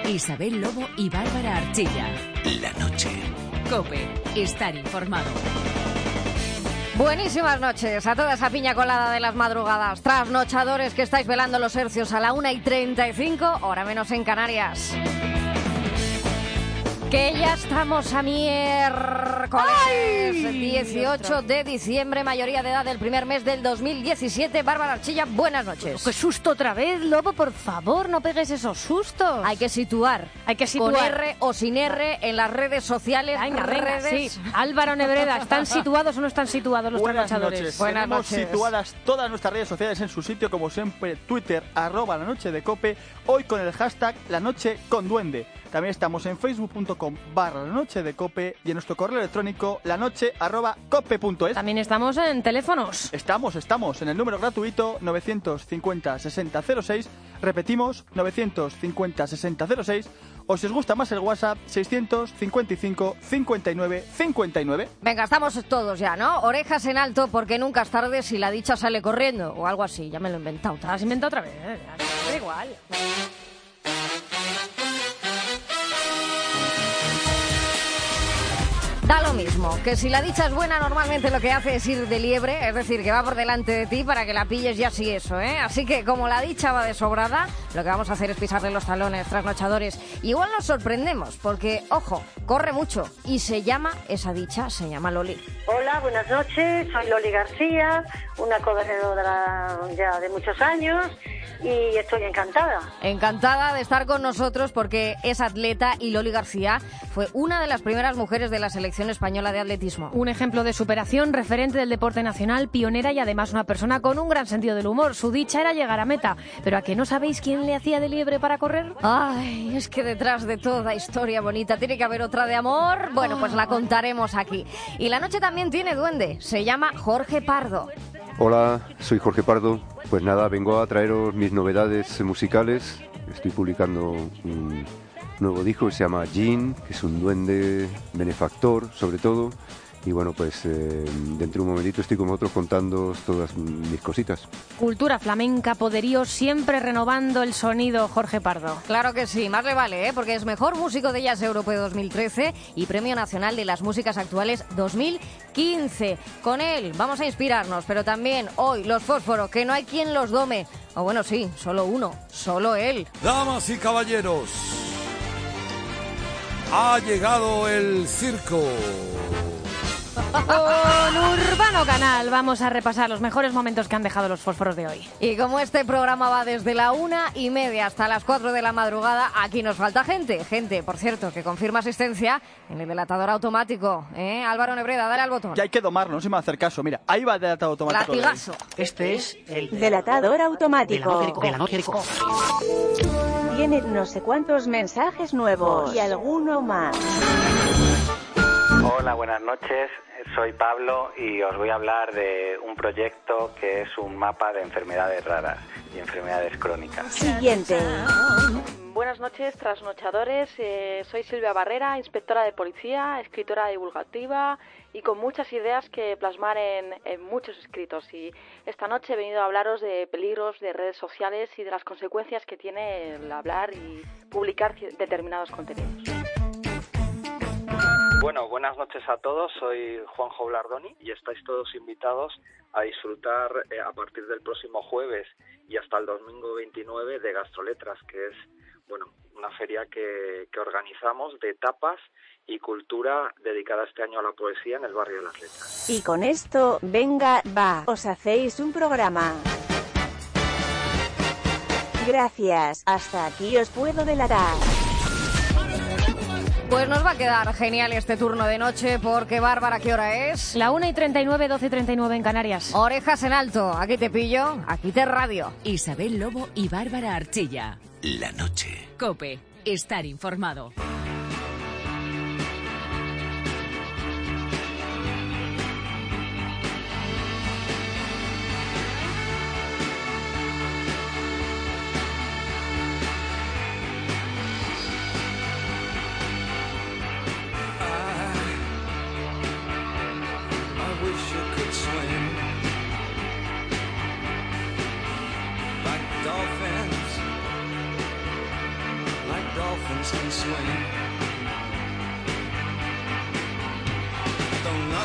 Isabel Lobo y Bárbara Archilla. La noche. COPE. Estar informado. Buenísimas noches a toda esa piña colada de las madrugadas. Trasnochadores que estáis velando los hercios a la 1:35, hora menos en Canarias. Que ya estamos a miércoles. ¡Ay! 18 de diciembre, mayoría de edad del primer mes del 2017. Bárbara Archilla, buenas noches. ¡Qué susto otra vez, Lobo! Por favor, no pegues esos sustos. Hay que situar. Con R o sin R en las redes sociales. Venga, redes. Sí. Álvaro Nebreda, ¿están situados o no están situados los trasnochadores? Buenas noches. Tenemos situadas todas nuestras redes sociales en su sitio, como siempre, Twitter, @lanochedecope, hoy con el hashtag #LaNocheConDuende. También estamos en facebook.com/lanochedecope y en nuestro correo electrónico lanoche@cope.es. También estamos en teléfonos. Estamos en el número gratuito 950-6006. Repetimos, 950-6006. O si os gusta más el WhatsApp, 655-59-59. Venga, estamos todos ya, ¿no? Orejas en alto porque nunca es tarde si la dicha sale corriendo o algo así. Ya me lo he inventado. ¿Te lo has inventado otra vez? Da igual. Da lo mismo, que si la dicha es buena normalmente lo que hace es ir de liebre, es decir, que va por delante de ti para que la pilles y así eso, ¿eh? Así que como la dicha va de sobrada, lo que vamos a hacer es pisarle los talones, trasnochadores. Igual nos sorprendemos porque, ojo, corre mucho y se llama Loli. Hola, buenas noches, soy Loli García, una corredora ya de muchos años y estoy encantada. Encantada de estar con nosotros porque es atleta y Loli García fue una de las primeras mujeres de la selección española de atletismo. Un ejemplo de superación, referente del deporte nacional, pionera y además una persona con un gran sentido del humor. Su dicha era llegar a meta. ¿Pero a qué no sabéis quién le hacía de liebre para correr? Ay, es que detrás de toda historia bonita tiene que haber otra de amor. Bueno, pues la contaremos aquí. Y la noche también tiene duende. Se llama Jorge Pardo. Hola, soy Jorge Pardo. Pues nada, vengo a traeros mis novedades musicales. Estoy publicando un nuevo disco que se llama Jean, que es un duende benefactor, sobre todo. Y bueno, pues dentro de un momentito estoy con vosotros contando todas mis cositas. Cultura flamenca, poderío, siempre renovando el sonido, Jorge Pardo. Claro que sí, más le vale, porque es mejor músico de jazz europeo 2013 y Premio Nacional de las Músicas Actuales 2015. Con él vamos a inspirarnos, pero también hoy los Fósforos, que no hay quien los dome. O bueno, sí, solo uno, solo él. Damas y caballeros, ha llegado el circo. Con Urbano Canal vamos a repasar los mejores momentos que han dejado los Fósforos de hoy. Y como este programa va desde la 1:30 hasta las 4 de la madrugada, aquí nos falta gente. Gente, por cierto, que confirma asistencia en el delatador automático. Álvaro Nebreda, dale al botón. Ya hay que domarlo, no se me va a hacer caso. Mira, ahí va el delatador automático. Latigazo. Este es el delatador automático. Tiene no sé cuántos mensajes nuevos y alguno más. Hola, buenas noches. Soy Pablo y os voy a hablar de un proyecto que es un mapa de enfermedades raras y enfermedades crónicas. Siguiente. Buenas noches, trasnochadores. Soy Silvia Barrera, inspectora de policía, escritora divulgativa y con muchas ideas que plasmar en muchos escritos. Y esta noche he venido a hablaros de peligros de redes sociales y de las consecuencias que tiene el hablar y publicar determinados contenidos. Bueno, buenas noches a todos, soy Juanjo Blardoni y estáis todos invitados a disfrutar a partir del próximo jueves y hasta el domingo 29 de Gastroletras, que es una feria que organizamos de tapas y cultura dedicada este año a la poesía en el barrio de las Letras. Y con esto, venga, va, os hacéis un programa. Gracias, hasta aquí os puedo delatar. Pues nos va a quedar genial este turno de noche porque, Bárbara, ¿qué hora es? La 1:39, 12:39 en Canarias. Orejas en alto, aquí te pillo, aquí te radio. Isabel Lobo y Bárbara Archilla. La noche. COPE. Estar informado. Like dolphins can swim. Though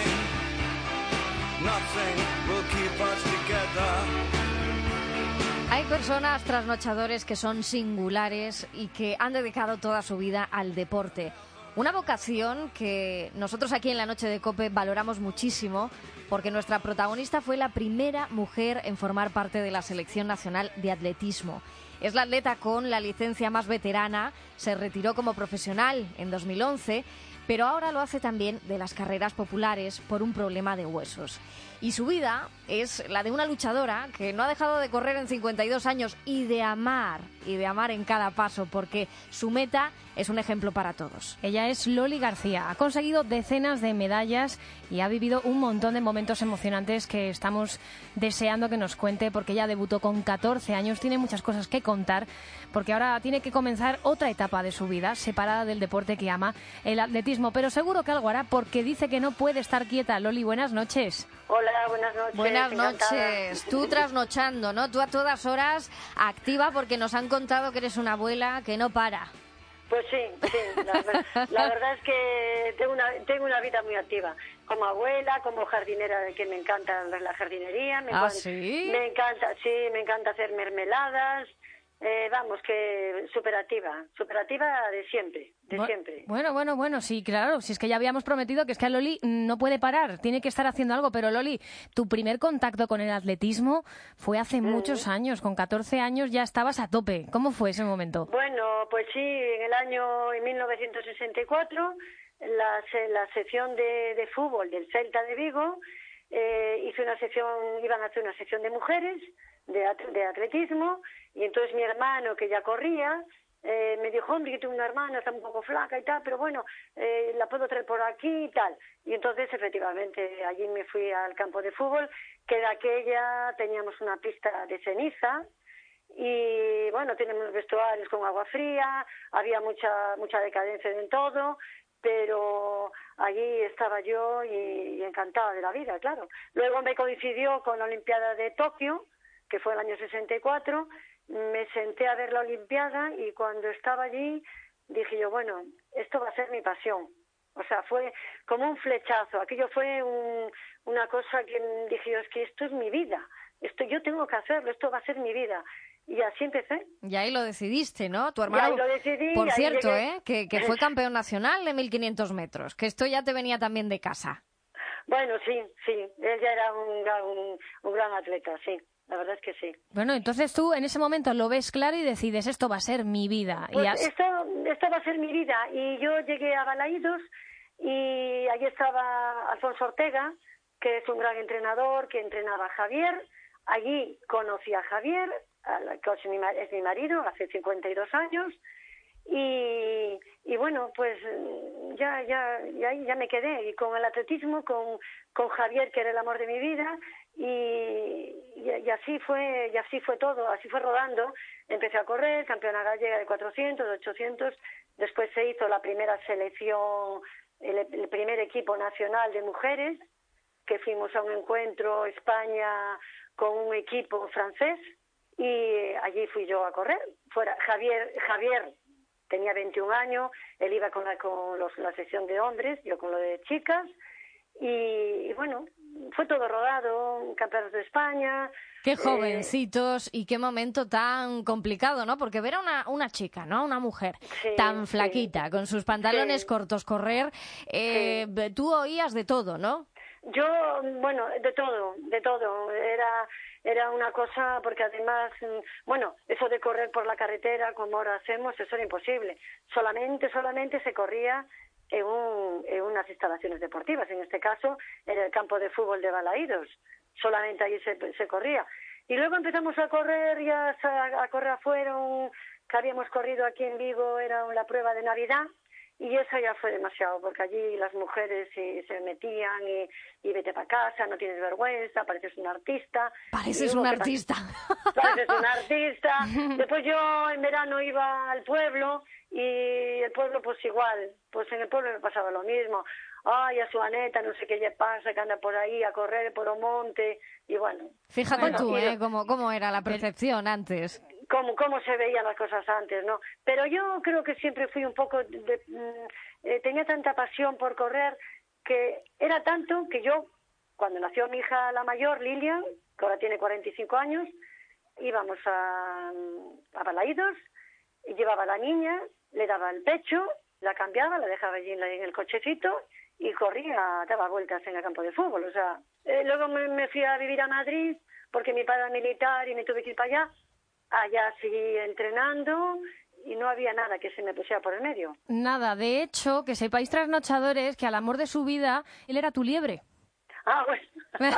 nothing will keep us together. Hay personas trasnochadores que son singulares y que han dedicado toda su vida al deporte. Una vocación que nosotros aquí en la Noche de COPE valoramos muchísimo porque nuestra protagonista fue la primera mujer en formar parte de la Selección Nacional de Atletismo. Es la atleta con la licencia más veterana, se retiró como profesional en 2011, pero ahora lo hace también de las carreras populares por un problema de huesos. Y su vida es la de una luchadora que no ha dejado de correr en 52 años y de amar en cada paso, porque su meta es un ejemplo para todos. Ella es Loli García, ha conseguido decenas de medallas y ha vivido un montón de momentos emocionantes que estamos deseando que nos cuente, porque ella debutó con 14 años, tiene muchas cosas que contar, porque ahora tiene que comenzar otra etapa de su vida, separada del deporte que ama, el atletismo, pero seguro que algo hará, porque dice que no puede estar quieta. Loli, buenas noches. Hola, buenas noches. Buenas encantada. noches. Tú trasnochando, ¿no? Tú a todas horas activa, porque nos han contado que eres una abuela que no para. Pues sí. La verdad es que tengo una vida muy activa. Como abuela, como jardinera, que me encanta la jardinería. ¿Sí? Me encanta hacer mermeladas. Vamos, que superativa de siempre, siempre. Bueno, sí, claro, si es que ya habíamos prometido que es que a Loli no puede parar, tiene que estar haciendo algo, pero Loli, tu primer contacto con el atletismo fue hace muchos años, con 14 años ya estabas a tope. ¿Cómo fue ese momento? Bueno, pues sí, en 1964, la sección de fútbol del Celta de Vigo iban a hacer una sección de mujeres de atletismo, y entonces mi hermano, que ya corría, me dijo, hombre, que tengo una hermana, está un poco flaca y tal, pero bueno, la puedo traer por aquí y tal. Y entonces, efectivamente, allí me fui al campo de fútbol, que de aquella teníamos una pista de ceniza, y bueno, tenemos vestuarios con agua fría, había mucha decadencia en todo, pero allí estaba yo y encantada de la vida, claro. Luego me coincidió con la Olimpiada de Tokio, que fue el año 64, me senté a ver la Olimpiada y cuando estaba allí dije yo, bueno, esto va a ser mi pasión. O sea, fue como un flechazo. Aquello fue una cosa que dije yo, es que esto es mi vida. Yo tengo que hacerlo, esto va a ser mi vida. Y así empecé. Y ahí lo decidiste, ¿no? Tu hermano, lo decidí, por cierto, llegué... que fue campeón nacional de 1500 metros, que esto ya te venía también de casa. Bueno, sí, él ya era un gran atleta, sí. La verdad es que sí. Bueno, entonces tú en ese momento lo ves claro y decides, esto va a ser mi vida. Pues esto va a ser mi vida. Y yo llegué a Balaídos y allí estaba Alfonso Ortega, que es un gran entrenador, que entrenaba a Javier. Allí conocí a Javier, que es mi marido, hace 52 años. Y bueno, pues ya ahí ya me quedé. Y con el atletismo, con Javier, que era el amor de mi vida, y así fue todo, así fue rodando. Empecé a correr, campeona gallega de 400, de 800, después se hizo la primera selección, el primer equipo nacional de mujeres, que fuimos a un encuentro España con un equipo francés, y allí fui yo a correr. Javier tenía 21 años, él iba con la sección de hombres, yo con lo de chicas, y bueno, fue todo rodado, campeonatos de España. Qué jovencitos y qué momento tan complicado, ¿no? Porque ver a una chica, ¿no? Una mujer tan flaquita, con sus pantalones cortos, correr, tú oías de todo, ¿no? Yo, bueno, de todo. Era una cosa, porque además, bueno, eso de correr por la carretera, como ahora hacemos, eso era imposible. Solamente se corría en unas instalaciones deportivas, en este caso en el campo de fútbol de Balaídos, solamente allí se corría. Y luego empezamos a correr a correr afuera, que habíamos corrido aquí en Vigo, era la prueba de Navidad, y eso ya fue demasiado, porque allí las mujeres se metían y vete para casa, no tienes vergüenza, pareces un artista. Pareces un artista. Pareces un artista. Después yo en verano iba al pueblo, y el pueblo pues igual, pues en el pueblo me pasaba lo mismo. Ay, a su Aneta, no sé qué le pasa, que anda por ahí a correr por un monte, y bueno. Fíjate tú, cómo era la percepción antes. cómo se veían las cosas antes, ¿no? Pero yo creo que siempre fui un poco... tenía tanta pasión por correr que era tanto que yo, cuando nació mi hija la mayor, Lilian, que ahora tiene 45 años, íbamos a Balaídos, y llevaba a la niña, le daba el pecho, la cambiaba, la dejaba allí en el cochecito y corría, daba vueltas en el campo de fútbol. O sea, luego me fui a vivir a Madrid porque mi padre era militar y me tuve que ir para allá. Allá seguí entrenando y no había nada que se me pusiera por el medio. Nada, de hecho, que sepáis trasnochadores que al amor de su vida, él era tu liebre. Ah, bueno.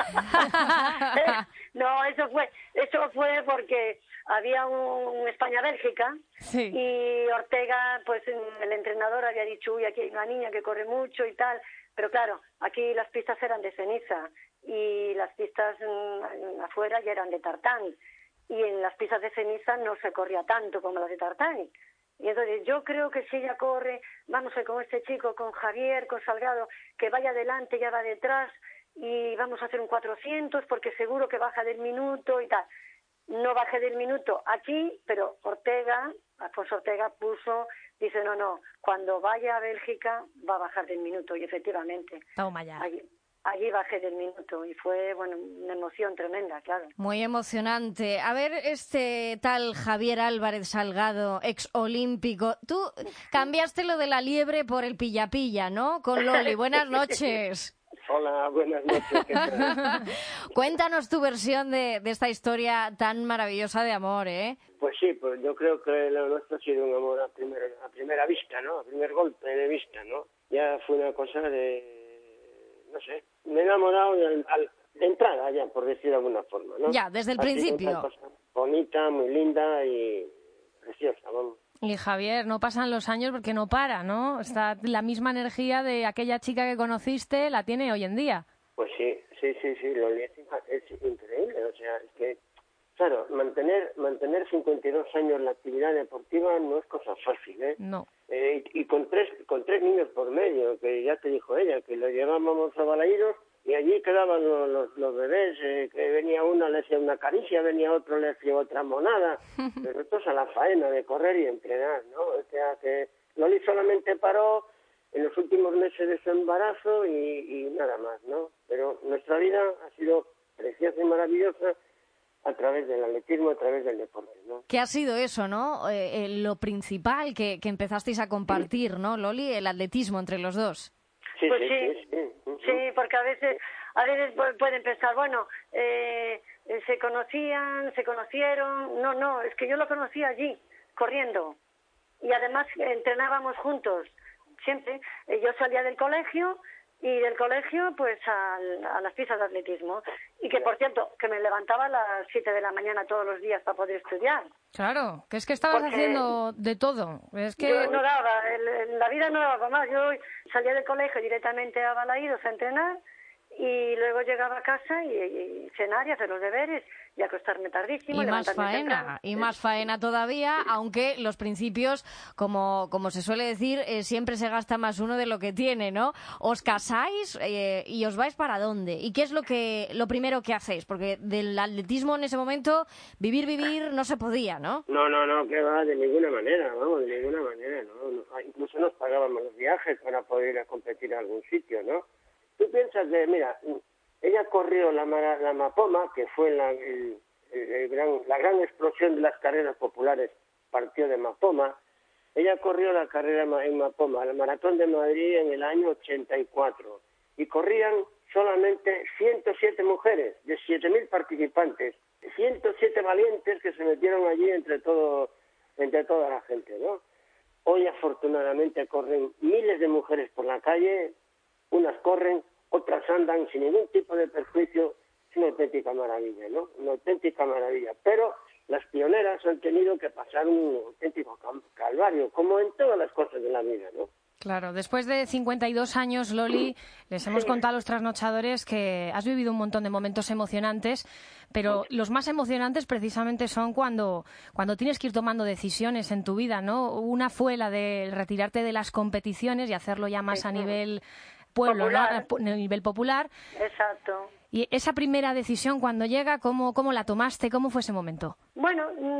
No, eso fue porque había un España-Bélgica y Ortega, pues el entrenador había dicho, uy, aquí hay una niña que corre mucho y tal, pero claro, aquí las pistas eran de ceniza y las pistas afuera ya eran de tartán y en las pistas de ceniza no se corría tanto como las de tartán. Y entonces yo creo que si ella corre, vamos a ir con este chico, con Javier, con Salgado, que vaya adelante, ya va detrás, y vamos a hacer un 400 porque seguro que baja del minuto y tal. No bajé del minuto aquí, pero Alfonso Ortega dice, no, cuando vaya a Bélgica va a bajar del minuto, y efectivamente. Toma ya. Allí bajé del minuto y fue, bueno, una emoción tremenda, claro. Muy emocionante. A ver, este tal Javier Álvarez Salgado, exolímpico, tú cambiaste lo de la liebre por el pilla-pilla, ¿no? Con Loli, buenas noches. Hola, buenas noches. ¿Qué tal? Cuéntanos tu versión de esta historia tan maravillosa de amor, ¿eh? Pues sí, pues yo creo que lo nuestro ha sido un amor a primera vista, ¿no? A primer golpe de vista, ¿no? Ya fue una cosa no sé, me he enamorado de entrada ya, por decir de alguna forma, ¿no? Ya, desde el principio. Una cosa bonita, muy linda y preciosa, vamos. Y Javier, no pasan los años porque no para, ¿no? Está la misma energía de aquella chica que conociste, la tiene hoy en día. Pues sí, Loli es increíble, o sea, es que, claro, mantener 52 años la actividad deportiva no es cosa fácil, ¿eh? No. Y con tres niños por medio, que ya te dijo ella, que los llevábamos a Balaídos y allí quedaban los bebés, que venía uno, le hacía una caricia, venía otro, le hacía otra monada, pero esto es a la faena de correr y entrenar, ¿no? O sea, que Loli solamente paró en los últimos meses de su embarazo y nada más, ¿no? Pero nuestra vida ha sido preciosa y maravillosa a través del atletismo, a través del deporte, ¿no? ¿Qué ha sido eso, no? Lo principal que empezasteis a compartir, ¿no, Loli? El atletismo entre los dos. Sí, pues sí, porque a veces pueden pensar, bueno, se conocieron, no, es que yo lo conocí allí, corriendo, y además entrenábamos juntos, siempre. Yo salía del colegio, y del colegio pues a las pistas de atletismo, y que por cierto, que me levantaba a las 7 de la mañana todos los días para poder estudiar. Claro, que es que estabas haciendo de todo. Es que yo no daba, la vida no daba más. Yo salía del colegio directamente a Balaídos a entrenar y luego llegaba a casa y cenar y hacer los deberes y acostarme tardísimo. Y más faena, y más faena todavía, aunque los principios, como se suele decir, siempre se gasta más uno de lo que tiene, ¿no? Os casáis y os vais ¿para dónde? ¿Y qué es lo primero que hacéis? Porque del atletismo en ese momento, vivir no se podía, ¿no? No, que va, de ninguna manera, vamos, de ninguna manera, ¿no? Incluso nos pagábamos los viajes para poder ir a competir a algún sitio, ¿no? Tú piensas que, mira, ella corrió la Mapoma, que fue la gran explosión de las carreras populares, partió de Mapoma. Ella corrió la carrera en Mapoma, la Maratón de Madrid en el año 84. Y corrían solamente 107 mujeres, de 7.000 participantes. 107 valientes que se metieron allí entre toda la gente, ¿no? Hoy, afortunadamente, corren miles de mujeres por la calle. Unas corren, otras andan sin ningún tipo de perjuicio. Es una auténtica maravilla, ¿no? Una auténtica maravilla. Pero las pioneras han tenido que pasar un auténtico calvario, como en todas las cosas de la vida, ¿no? Claro, después de 52 años, Loli, les hemos contado a los trasnochadores que has vivido un montón de momentos emocionantes, pero los más emocionantes precisamente son cuando tienes que ir tomando decisiones en tu vida, ¿no? Una fue la de retirarte de las competiciones y hacerlo ya más a nivel pueblo, ¿no? A nivel popular. Exacto. Y esa primera decisión, cuando llega, ¿cómo la tomaste? ¿Cómo fue ese momento? Bueno,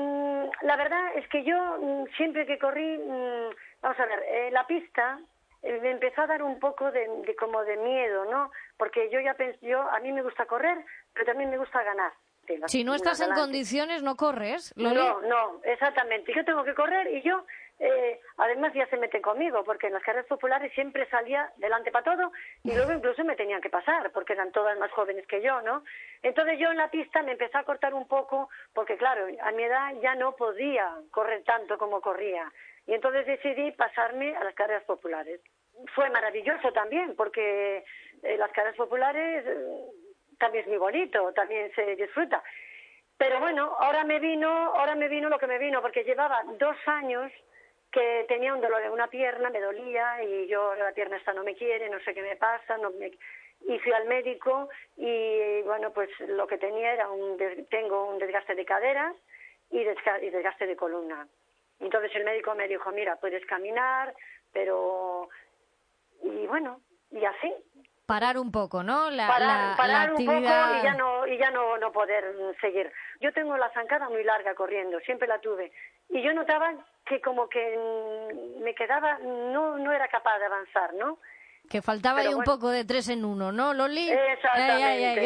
la verdad es que yo siempre que corrí, vamos a ver, la pista me empezó a dar un poco de como de miedo, ¿no? Porque yo ya a mí me gusta correr, pero también me gusta ganar. Si no estás en condiciones, ¿no corres, Loli? No, exactamente. Yo tengo que correr y yo, además ya se meten conmigo, porque en las carreras populares siempre salía delante para todo y luego incluso me tenían que pasar, porque eran todas más jóvenes que yo, ¿no? Entonces yo en la pista me empecé a cortar un poco, porque claro, a mi edad ya no podía correr tanto como corría. Y entonces decidí pasarme a las carreras populares. Fue maravilloso también, porque las carreras populares también es muy bonito, también se disfruta. Pero bueno, ahora me vino lo que me vino, porque llevaba 2 años que tenía un dolor en una pierna, me dolía, y yo, la pierna esta no me quiere, no sé qué me pasa, y fui al médico, y bueno, pues lo que tenía era tengo un desgaste de caderas y desgaste de columna. Entonces el médico me dijo, mira, puedes caminar, pero... Y bueno, y así. Parar un poco, ¿no? Parar la un poco actividad... y ya no poder seguir. Yo tengo la zancada muy larga corriendo, siempre la tuve. Y yo notaba que como que me quedaba, no era capaz de avanzar, ¿no? Que faltaba ahí un poco de 3 en 1, ¿no, Loli? Exactamente.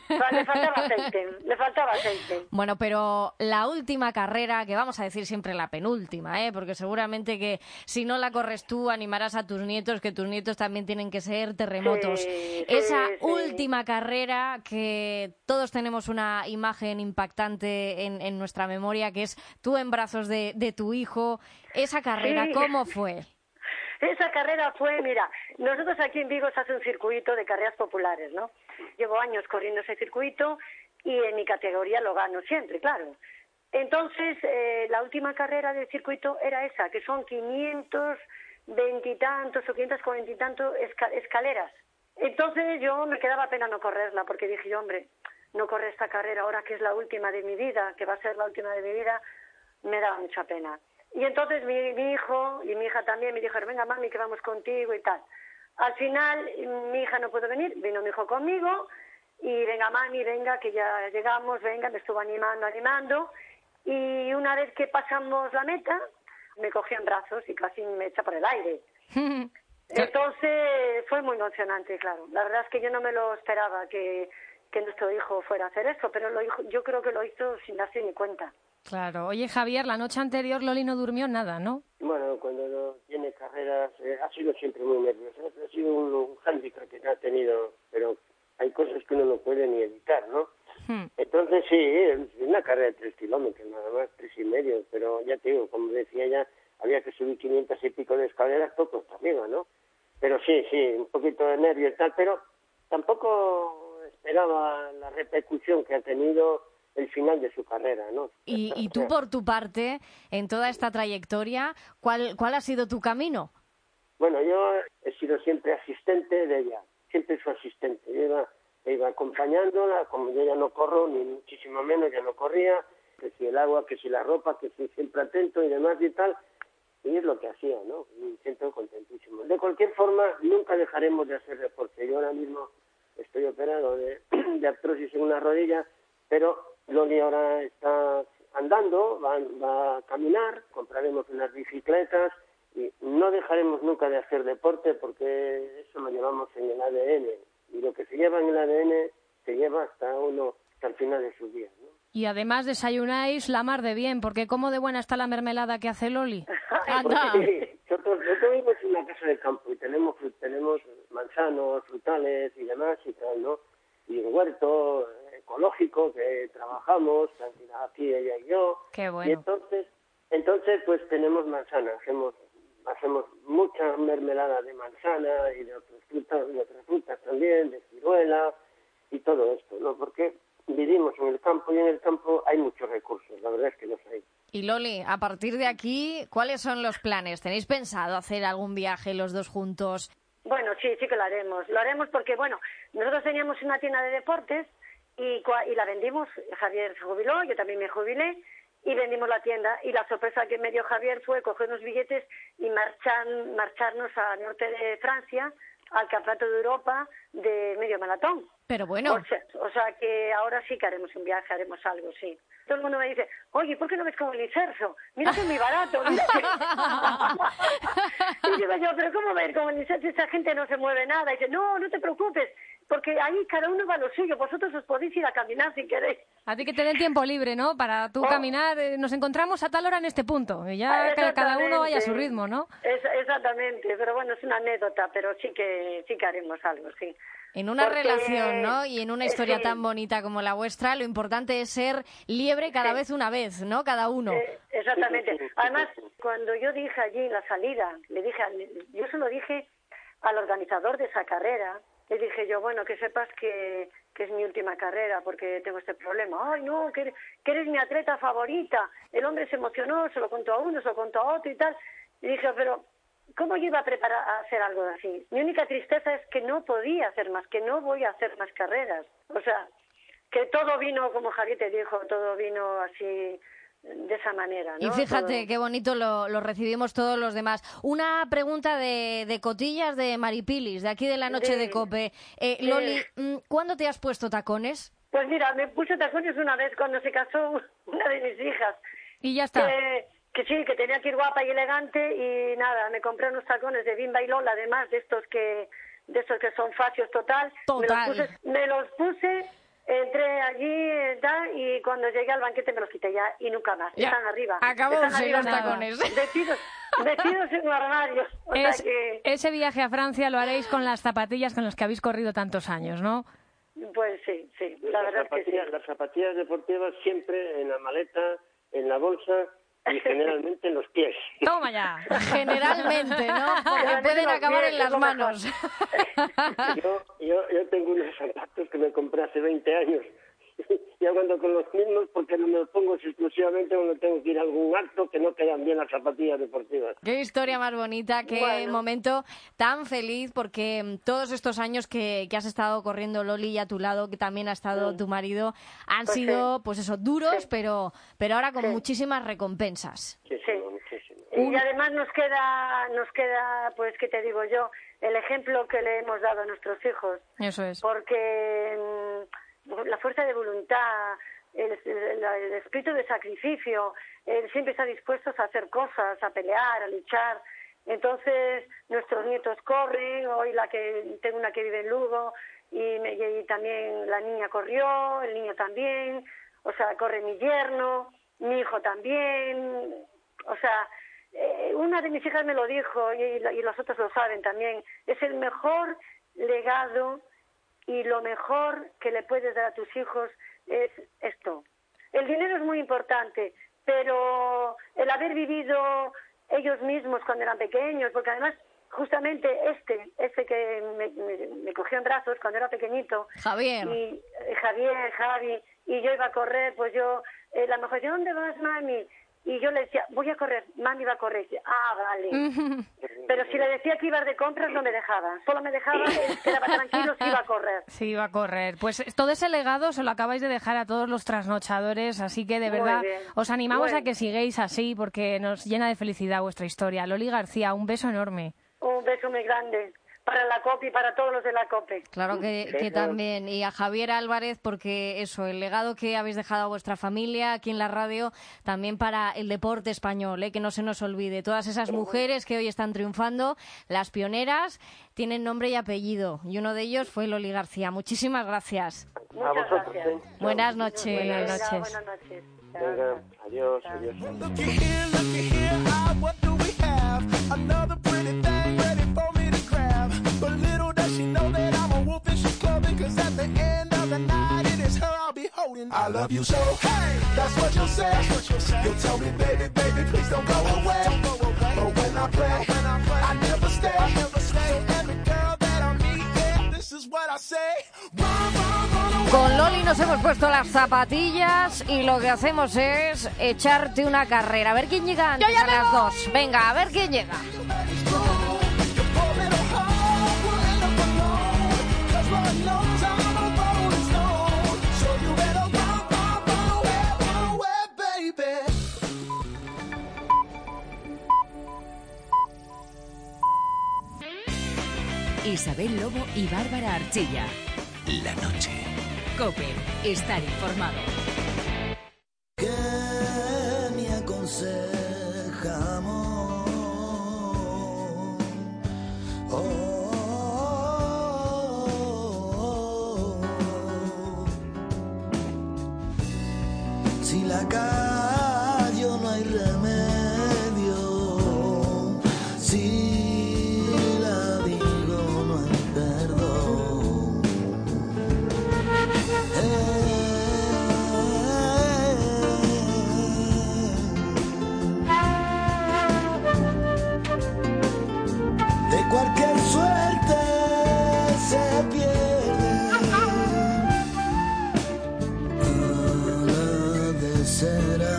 Le faltaba aceite. Bueno, pero la última carrera, que vamos a decir siempre la penúltima, porque seguramente que si no la corres tú, animarás a tus nietos, que tus nietos también tienen que ser terremotos. Esa última carrera que todos tenemos una imagen impactante en nuestra memoria, que es tú en brazos de tu hijo. Esa carrera, ¿cómo fue? Esa carrera fue, mira, nosotros aquí en Vigo se hace un circuito de carreras populares, ¿no? Llevo años corriendo ese circuito y en mi categoría lo gano siempre, claro. Entonces, la última carrera del circuito era esa, que son 520 y tantos o 540 y tantos escaleras. Entonces yo me quedaba pena no correrla, porque dije yo, hombre, no correr esta carrera ahora que es la última de mi vida, que va a ser la última de mi vida, me daba mucha pena. Y entonces mi hijo y mi hija también me dijeron, venga mami, que vamos contigo y tal. Al final mi hija no pudo venir, vino mi hijo conmigo y venga mami, venga, que ya llegamos, venga, me estuvo animando. Y una vez que pasamos la meta, me cogió en brazos y casi me echa por el aire. Entonces fue muy emocionante, claro. La verdad es que yo no me lo esperaba que nuestro hijo fuera a hacer eso, pero yo creo que lo hizo sin darse ni cuenta. Claro. Oye, Javier, la noche anterior Loli no durmió nada, ¿no? Bueno, cuando no tiene carreras ha sido siempre muy nervioso. Ha sido un hándicap que ha tenido, pero hay cosas que uno no puede ni evitar, ¿no? Entonces sí, es una carrera de 3 kilómetros, nada más, 3,5, pero ya te digo, como decía ella, había que subir 500 y pico de escaleras, todo hasta arriba, ¿no? Pero sí, un poquito de nervio y tal, pero tampoco esperaba la repercusión que ha tenido el final de su carrera, ¿no? Y tú, por tu parte, en toda esta trayectoria, ¿cuál ha sido tu camino? Bueno, yo he sido siempre asistente de ella, siempre su asistente. Yo iba acompañándola, como yo ya no corro, ni muchísimo menos, ya no corría, que si el agua, que si la ropa, que si siempre atento y demás y tal, y es lo que hacía, ¿no? Y me siento contentísimo. De cualquier forma, nunca dejaremos de hacer deporte. Yo ahora mismo estoy operado de artrosis en una rodilla, pero Loli ahora está andando, va a caminar, compraremos unas bicicletas y no dejaremos nunca de hacer deporte porque eso lo llevamos en el ADN. Y lo que se lleva en el ADN se lleva hasta el final de sus días, ¿no? Y además desayunáis la mar de bien, porque ¿cómo de buena está la mermelada que hace Loli? ¡Anda! Nosotros vivimos en una casa de campo y tenemos manzanos, frutales y demás y tal, ¿no? Y un huerto ecológico que trabajamos, aquí ella y yo. Qué bueno. Y entonces pues tenemos manzana, hacemos mucha mermelada de manzana y de otras frutas también, de ciruela y todo esto, ¿no? Porque vivimos en el campo y en el campo hay muchos recursos, la verdad es que los hay. Y Loli, a partir de aquí, ¿cuáles son los planes? ¿Tenéis pensado hacer algún viaje los dos juntos? Bueno, sí que lo haremos. Lo haremos porque, bueno, nosotros teníamos una tienda de deportes y la vendimos. Javier se jubiló, yo también me jubilé y vendimos la tienda. Y la sorpresa que me dio Javier fue coger unos billetes y marcharnos al norte de Francia, al Campeonato de Europa, de medio maratón. Pero bueno. O sea que ahora sí que haremos un viaje, haremos algo, sí. Todo el mundo me dice, oye, ¿por qué no ves como el inserso? Mira que es muy barato, mira que... Y digo yo, pero ¿cómo ver como el inserso? Esa gente no se mueve nada. Y dice, no te preocupes, porque ahí cada uno va a lo suyo. Vosotros os podéis ir a caminar si queréis. A ti que te den tiempo libre, ¿no? Para tú caminar, nos encontramos a tal hora en este punto. Y ya cada uno vaya a su ritmo, ¿no? Exactamente, pero bueno, es una anécdota, pero sí que haremos algo, sí. En una relación, ¿no? Y en una historia tan bonita como la vuestra, lo importante es ser liebre cada vez una vez, ¿no? Cada uno. Exactamente. Además, cuando yo dije allí en la salida, yo se lo dije al organizador de esa carrera, le dije yo, bueno, que sepas que es mi última carrera porque tengo este problema. Ay, no, que eres mi atleta favorita. El hombre se emocionó, se lo contó a uno, se lo contó a otro y tal. Y dije, pero ¿cómo yo iba a preparar a hacer algo así? Mi única tristeza es que no podía hacer más, que no voy a hacer más carreras. O sea, que todo vino, como Javier te dijo, todo vino así de esa manera, ¿no? Y fíjate qué bonito lo recibimos todos los demás. Una pregunta de cotillas de Maripilis, de aquí de la noche de COPE. Loli, ¿cuándo te has puesto tacones? Pues mira, me puse tacones una vez cuando se casó una de mis hijas. Y ya está. Que sí, que tenía que ir guapa y elegante y nada, me compré unos tacones de Bimba y Lola, además de estos que son facios total. Me los puse, entré allí y cuando llegué al banquete me los quité ya y nunca más. Ya. Están arriba. Acabó de ser los tacones. Vestidos en un armario. Ese viaje a Francia lo haréis con las zapatillas con las que habéis corrido tantos años, ¿no? Pues sí, la verdad es que sí. Las zapatillas deportivas siempre en la maleta, en la bolsa y generalmente en los pies. Toma ya. Generalmente, ¿no? Porque pueden acabar en las manos. Yo tengo unos zapatos que me compré hace 20 años. Y ando con los mismos porque no me los pongo exclusivamente cuando tengo que ir a algún acto que no quedan bien las zapatillas deportivas. Qué historia más bonita, qué momento tan feliz, porque todos estos años que has estado corriendo, Loli, y a tu lado, que también ha estado tu marido, han sido, pues eso, duros, pero ahora con muchísimas recompensas. Sí. Y además nos queda, pues, ¿qué te digo yo? El ejemplo que le hemos dado a nuestros hijos. Eso es. Porque la fuerza de voluntad, el espíritu de sacrificio, siempre están dispuestos a hacer cosas, a pelear, a luchar. Entonces, nuestros nietos corren, hoy tengo una que vive en Lugo, y también la niña corrió, el niño también, o sea, corre mi yerno, mi hijo también, o sea, una de mis hijas me lo dijo, y los otros lo saben también, es el mejor legado y lo mejor que le puedes dar a tus hijos es esto. El dinero es muy importante, pero el haber vivido ellos mismos cuando eran pequeños, porque además justamente este que me cogió en brazos cuando era pequeñito, Javi, y yo iba a correr, pues yo, la mujer decía, ¿dónde vas, mami? Y yo le decía, voy a correr, mami va a correr. Y decía, vale. Pero si le decía que iba de compras, no me dejaba. Solo me dejaba, quedaba tranquilo si iba a correr. Sí, iba a correr. Pues todo ese legado se lo acabáis de dejar a todos los trasnochadores, así que de verdad os animamos a que sigáis así, porque nos llena de felicidad vuestra historia. Loli García, un beso enorme. Un beso muy grande. Para la COPE y para todos los de la COPE. Claro que también. Y a Javier Álvarez, porque eso, el legado que habéis dejado a vuestra familia aquí en la radio, también para el deporte español, que no se nos olvide. Todas esas mujeres que hoy están triunfando, las pioneras, tienen nombre y apellido. Y uno de ellos fue Loli García. Muchísimas gracias. Muchas gracias. Buenas noches. Buenas noches. Venga, adiós. But little does she know that I'm a wolf and she's clothing, 'cause at the end of the night it is her I'll be holding. I love you so, hey, that's what you'll say. You'll tell me, baby, please don't go away. But when I play, I never stay. So every girl that I meet, yeah, this is what I say. Con Loli nos hemos puesto las zapatillas y lo que hacemos es echarte una carrera. A ver quién llega antes a las 2. Venga, a ver quién llega. Isabel Lobo y Bárbara Archilla. La noche. COPE. Estar informado. ¿Qué me aconseja, amor? Si la callo no hay remedio, si la digo no hay perdón. De cualquier suerte se pierde, nada de será.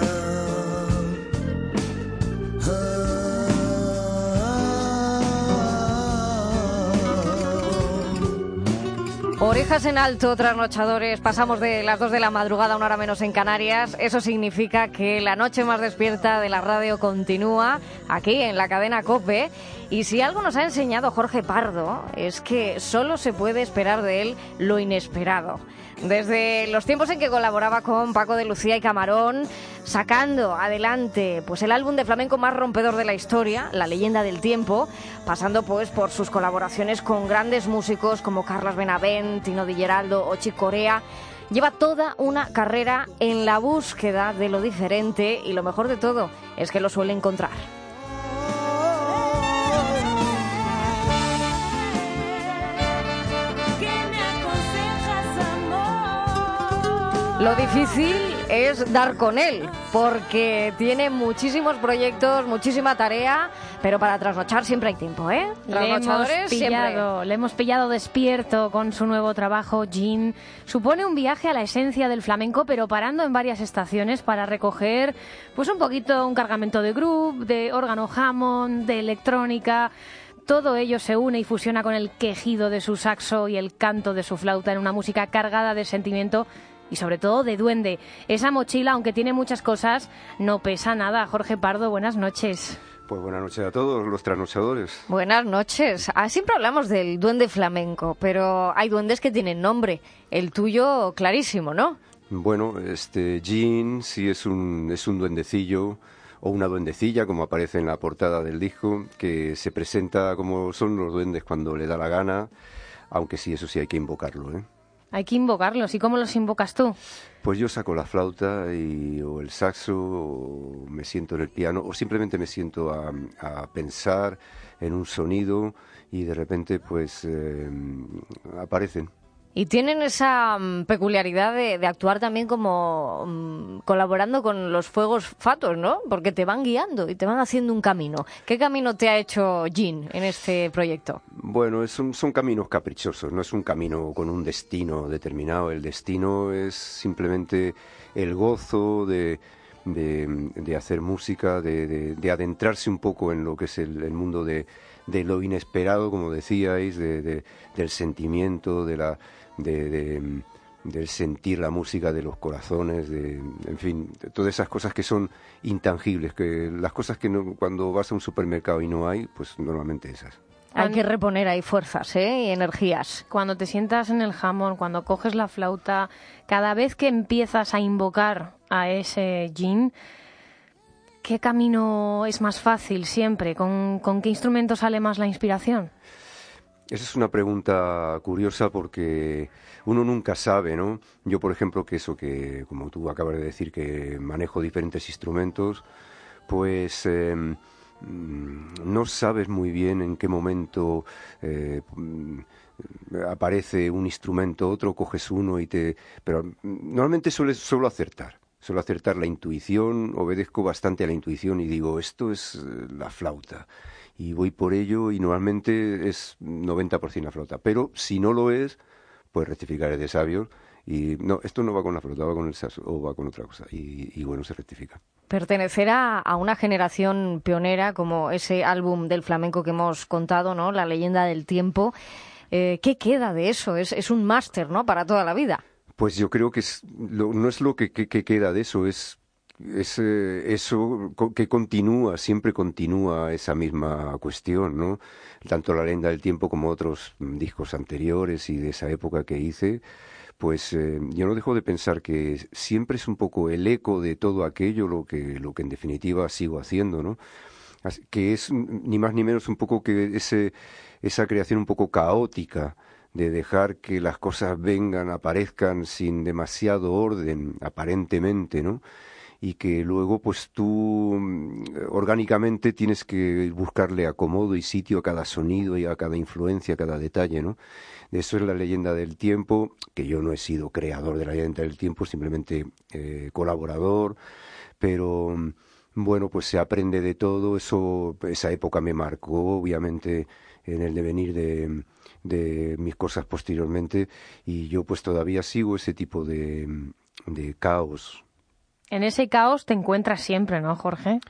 Orejas en alto, trasnochadores. Pasamos de las 2 de la madrugada, 1 hora menos en Canarias. Eso significa que la noche más despierta de la radio continúa aquí en la cadena COPE. Y si algo nos ha enseñado Jorge Pardo es que solo se puede esperar de él lo inesperado. Desde los tiempos en que colaboraba con Paco de Lucía y Camarón, sacando adelante pues el álbum de flamenco más rompedor de la historia, La leyenda del tiempo, pasando pues por sus colaboraciones con grandes músicos como Carlos Benavent, Tino Di Geraldo o Chick Corea, lleva toda una carrera en la búsqueda de lo diferente y lo mejor de todo es que lo suele encontrar. Lo difícil es dar con él, porque tiene muchísimos proyectos, muchísima tarea, pero para trasnochar siempre hay tiempo, ¿eh? Le hemos pillado despierto con su nuevo trabajo, Gin. Supone un viaje a la esencia del flamenco, pero parando en varias estaciones para recoger pues un poquito un cargamento de groove, de órgano Hammond, de electrónica. Todo ello se une y fusiona con el quejido de su saxo y el canto de su flauta en una música cargada de sentimiento y sobre todo de duende. Esa mochila, aunque tiene muchas cosas, no pesa nada. Jorge Pardo, buenas noches. Pues buenas noches a todos los trasnochadores. Buenas noches. Siempre hablamos del duende flamenco, pero hay duendes que tienen nombre. El tuyo, clarísimo, ¿no? Bueno, Gin sí es un duendecillo o una duendecilla, como aparece en la portada del disco, que se presenta como son los duendes cuando le da la gana, aunque sí, eso sí hay que invocarlo, ¿eh? Hay que invocarlos. ¿Y cómo los invocas tú? Pues yo saco la flauta o el saxo, o me siento en el piano, o simplemente me siento a pensar en un sonido y de repente pues aparecen. Y tienen esa peculiaridad de actuar también como colaborando con los fuegos fatuos, ¿no? Porque te van guiando y te van haciendo un camino. ¿Qué camino te ha hecho Gin en este proyecto? Bueno, son caminos caprichosos, no es un camino con un destino determinado. El destino es simplemente el gozo de hacer música, de adentrarse un poco en lo que es el mundo de lo inesperado, como decíais, del sentimiento, del sentir la música de los corazones, en fin, de todas esas cosas que son intangibles, que las cosas que cuando vas a un supermercado y no hay, pues normalmente esas. Hay que reponer ahí fuerzas, y energías. Cuando te sientas en el Hammond, cuando coges la flauta, cada vez que empiezas a invocar a ese Gin, ¿qué camino es más fácil siempre? ¿Con qué instrumento sale más la inspiración? Esa es una pregunta curiosa porque uno nunca sabe, ¿no? Yo, por ejemplo, que como tú acabas de decir, que manejo diferentes instrumentos, pues no sabes muy bien en qué momento aparece un instrumento, otro, coges uno pero normalmente suelo acertar. Suelo acertar la intuición, obedezco bastante a la intuición y digo, esto es la flauta. Y voy por ello y normalmente es 90% la flauta. Pero si no lo es, pues rectificaré de sabios. Y no, esto no va con la flauta, va con el saxo o va con otra cosa. Y bueno, se rectifica. Pertenecer a una generación pionera como ese álbum del flamenco que hemos contado, ¿no? La leyenda del tiempo. ¿Qué queda de eso? Es un máster, ¿no? Para toda la vida. Pues yo creo que no es lo que queda de eso, es es eso que continúa, siempre continúa esa misma cuestión, ¿no? Tanto La leyenda del tiempo como otros discos anteriores y de esa época que hice, pues yo no dejo de pensar que siempre es un poco el eco de todo aquello lo que en definitiva sigo haciendo, ¿no? Que es ni más ni menos un poco que esa creación un poco caótica de dejar que las cosas vengan, aparezcan sin demasiado orden, aparentemente, ¿no? Y que luego pues tú orgánicamente tienes que buscarle acomodo y sitio a cada sonido y a cada influencia, a cada detalle, ¿no? Eso es La leyenda del tiempo, que yo no he sido creador de La leyenda del tiempo, simplemente colaborador, pero bueno, pues se aprende de todo. Esa época me marcó, obviamente, en el devenir de mis cosas posteriormente, y yo pues todavía sigo ese tipo de caos. En ese caos te encuentras siempre, ¿no, Jorge?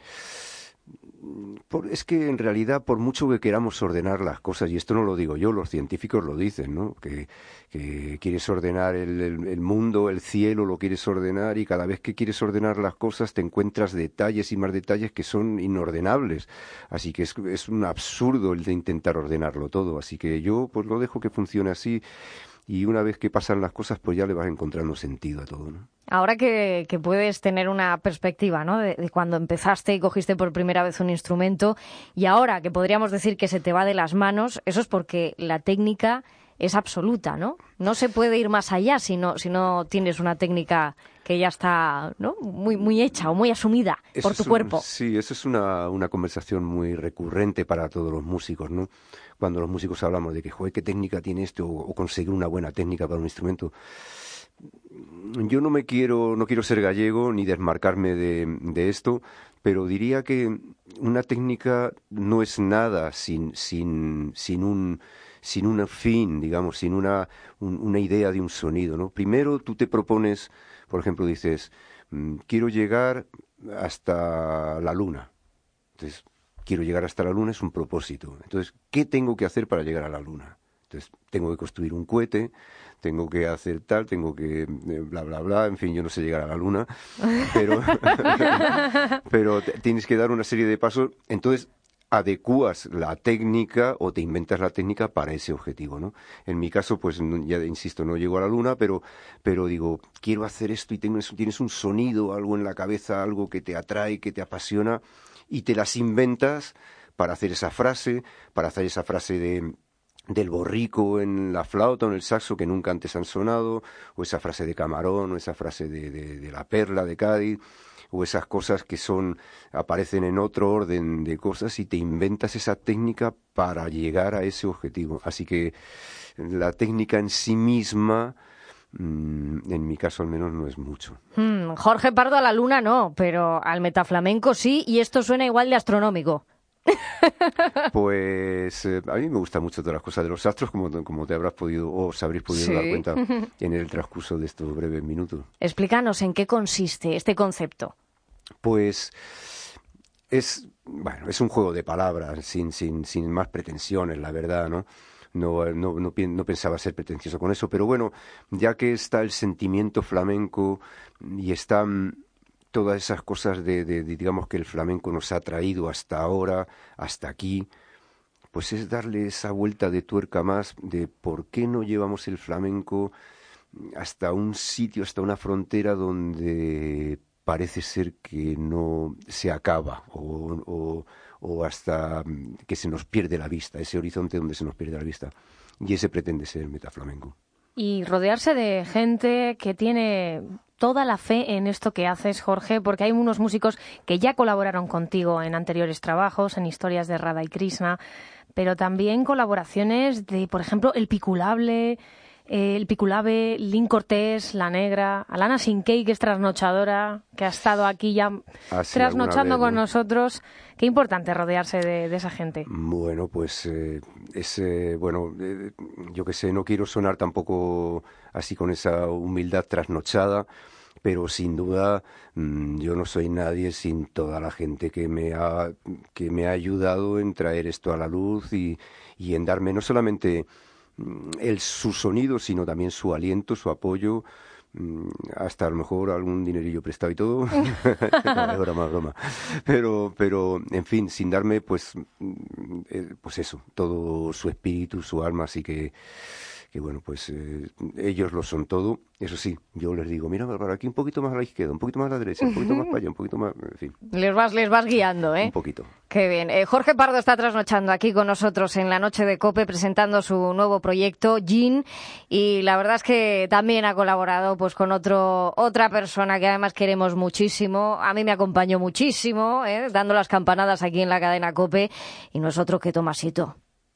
Es que en realidad, por mucho que queramos ordenar las cosas, y esto no lo digo yo, los científicos lo dicen, ¿no? Que quieres ordenar el mundo, el cielo, lo quieres ordenar, y cada vez que quieres ordenar las cosas te encuentras detalles y más detalles que son inordenables. Así que es un absurdo el de intentar ordenarlo todo. Así que yo pues lo dejo que funcione así. Y una vez que pasan las cosas, pues ya le vas encontrando sentido a todo, ¿no? Ahora que puedes tener una perspectiva, ¿no? De cuando empezaste y cogiste por primera vez un instrumento, y ahora que podríamos decir que se te va de las manos, eso es porque la técnica es absoluta, ¿no? No se puede ir más allá si no tienes una técnica que ya está, ¿no? muy hecha o muy asumida por tu cuerpo. Sí, eso es una conversación muy recurrente para todos los músicos, ¿no? Cuando los músicos hablamos de que, joder, ¿qué técnica tiene esto? O conseguir una buena técnica para un instrumento. Yo no quiero ser gallego ni desmarcarme de esto, pero diría que una técnica no es nada sin un fin, digamos, sin una idea de un sonido, ¿no? Primero tú te propones, por ejemplo, dices, quiero llegar hasta la luna. Entonces, quiero llegar hasta la luna es un propósito. Entonces, ¿qué tengo que hacer para llegar a la luna? Entonces, tengo que construir un cohete, tengo que hacer tal, tengo que bla, bla, bla, en fin, yo no sé llegar a la luna, pero tienes que dar una serie de pasos. Entonces, adecúas la técnica o te inventas la técnica para ese objetivo, ¿no? En mi caso, pues ya insisto, no llego a la luna, pero digo, quiero hacer esto y tienes un sonido, algo en la cabeza, algo que te atrae, que te apasiona, y te las inventas para hacer esa frase del borrico en la flauta o en el saxo que nunca antes han sonado, o esa frase de Camarón, o esa frase de la perla de Cádiz, o esas cosas que aparecen en otro orden de cosas, y te inventas esa técnica para llegar a ese objetivo. Así que la técnica en sí misma, en mi caso al menos, no es mucho. Jorge Pardo a la luna no, pero al metaflamenco sí, y esto suena igual de astronómico. Pues a mí me gustan mucho todas las cosas de los astros, como te habrás podido o os habréis podido dar cuenta en el transcurso de estos breves minutos. Explícanos en qué consiste este concepto. Pues es un juego de palabras sin más pretensiones, la verdad, ¿no? No pensaba ser pretencioso con eso, pero bueno, ya que está el sentimiento flamenco y están todas esas cosas de digamos que el flamenco nos ha traído hasta ahora, hasta aquí, pues es darle esa vuelta de tuerca más de por qué no llevamos el flamenco hasta un sitio, hasta una frontera donde parece ser que no se acaba o hasta que se nos pierde la vista, ese horizonte donde se nos pierde la vista. Y ese pretende ser el metaflamenco. Y rodearse de gente que tiene toda la fe en esto que haces, Jorge, porque hay unos músicos que ya colaboraron contigo en anteriores trabajos, en historias de Radha y Krishna, pero también colaboraciones de, por ejemplo, El Piculable, Lin Cortés, La Negra, Alana Sinkei, que es trasnochadora, que ha estado aquí ya trasnochando con nosotros. Qué importante rodearse de esa gente. Bueno, pues yo qué sé, no quiero sonar tampoco así con esa humildad trasnochada, pero sin duda yo no soy nadie sin toda la gente que me ha ayudado en traer esto a la luz y en darme no solamente su sonido, sino también su aliento, su apoyo, hasta a lo mejor algún dinerillo prestado y todo. No, es broma. Pero, en fin, sin darme, pues eso, todo su espíritu, su alma, así que bueno, pues ellos lo son todo. Eso sí, yo les digo, mira, Bárbara, aquí un poquito más a la izquierda, un poquito más a la derecha, un poquito más para allá, un poquito más, en fin. Les vas guiando, ¿eh? Un poquito. Qué bien. Jorge Pardo está trasnochando aquí con nosotros en la noche de COPE presentando su nuevo proyecto, Gin, y la verdad es que también ha colaborado pues con otra persona que además queremos muchísimo. A mí me acompañó muchísimo, dando las campanadas aquí en la cadena COPE, y no es otro que Tomasito.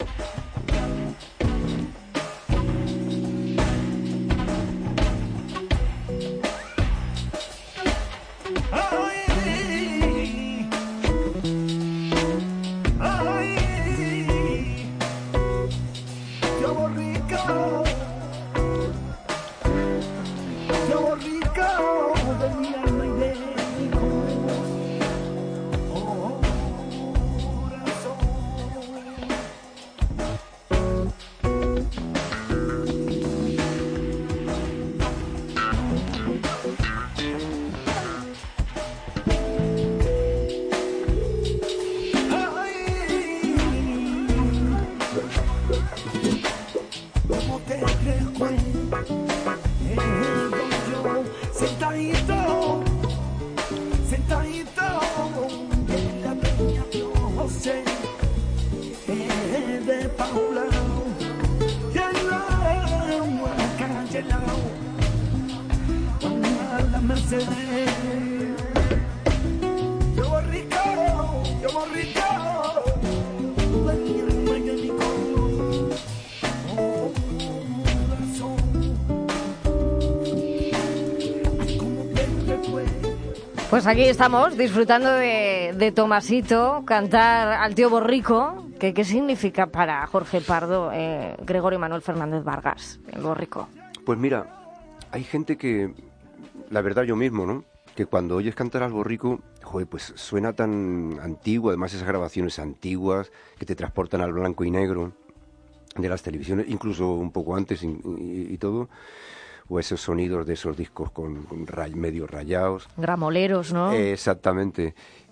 Pues aquí estamos disfrutando de Tomasito, cantar al tío Borrico. ¿Qué significa para Jorge Pardo Gregorio Manuel Fernández Vargas, el Borrico? Pues mira, hay gente que, la verdad yo mismo, ¿no?, que cuando oyes cantar al Borrico, joder, pues suena tan antiguo, además esas grabaciones antiguas que te transportan al blanco y negro de las televisiones, incluso un poco antes y todo, o esos sonidos de esos discos con medio rayados. Gramoleros, ¿no? Exactamente.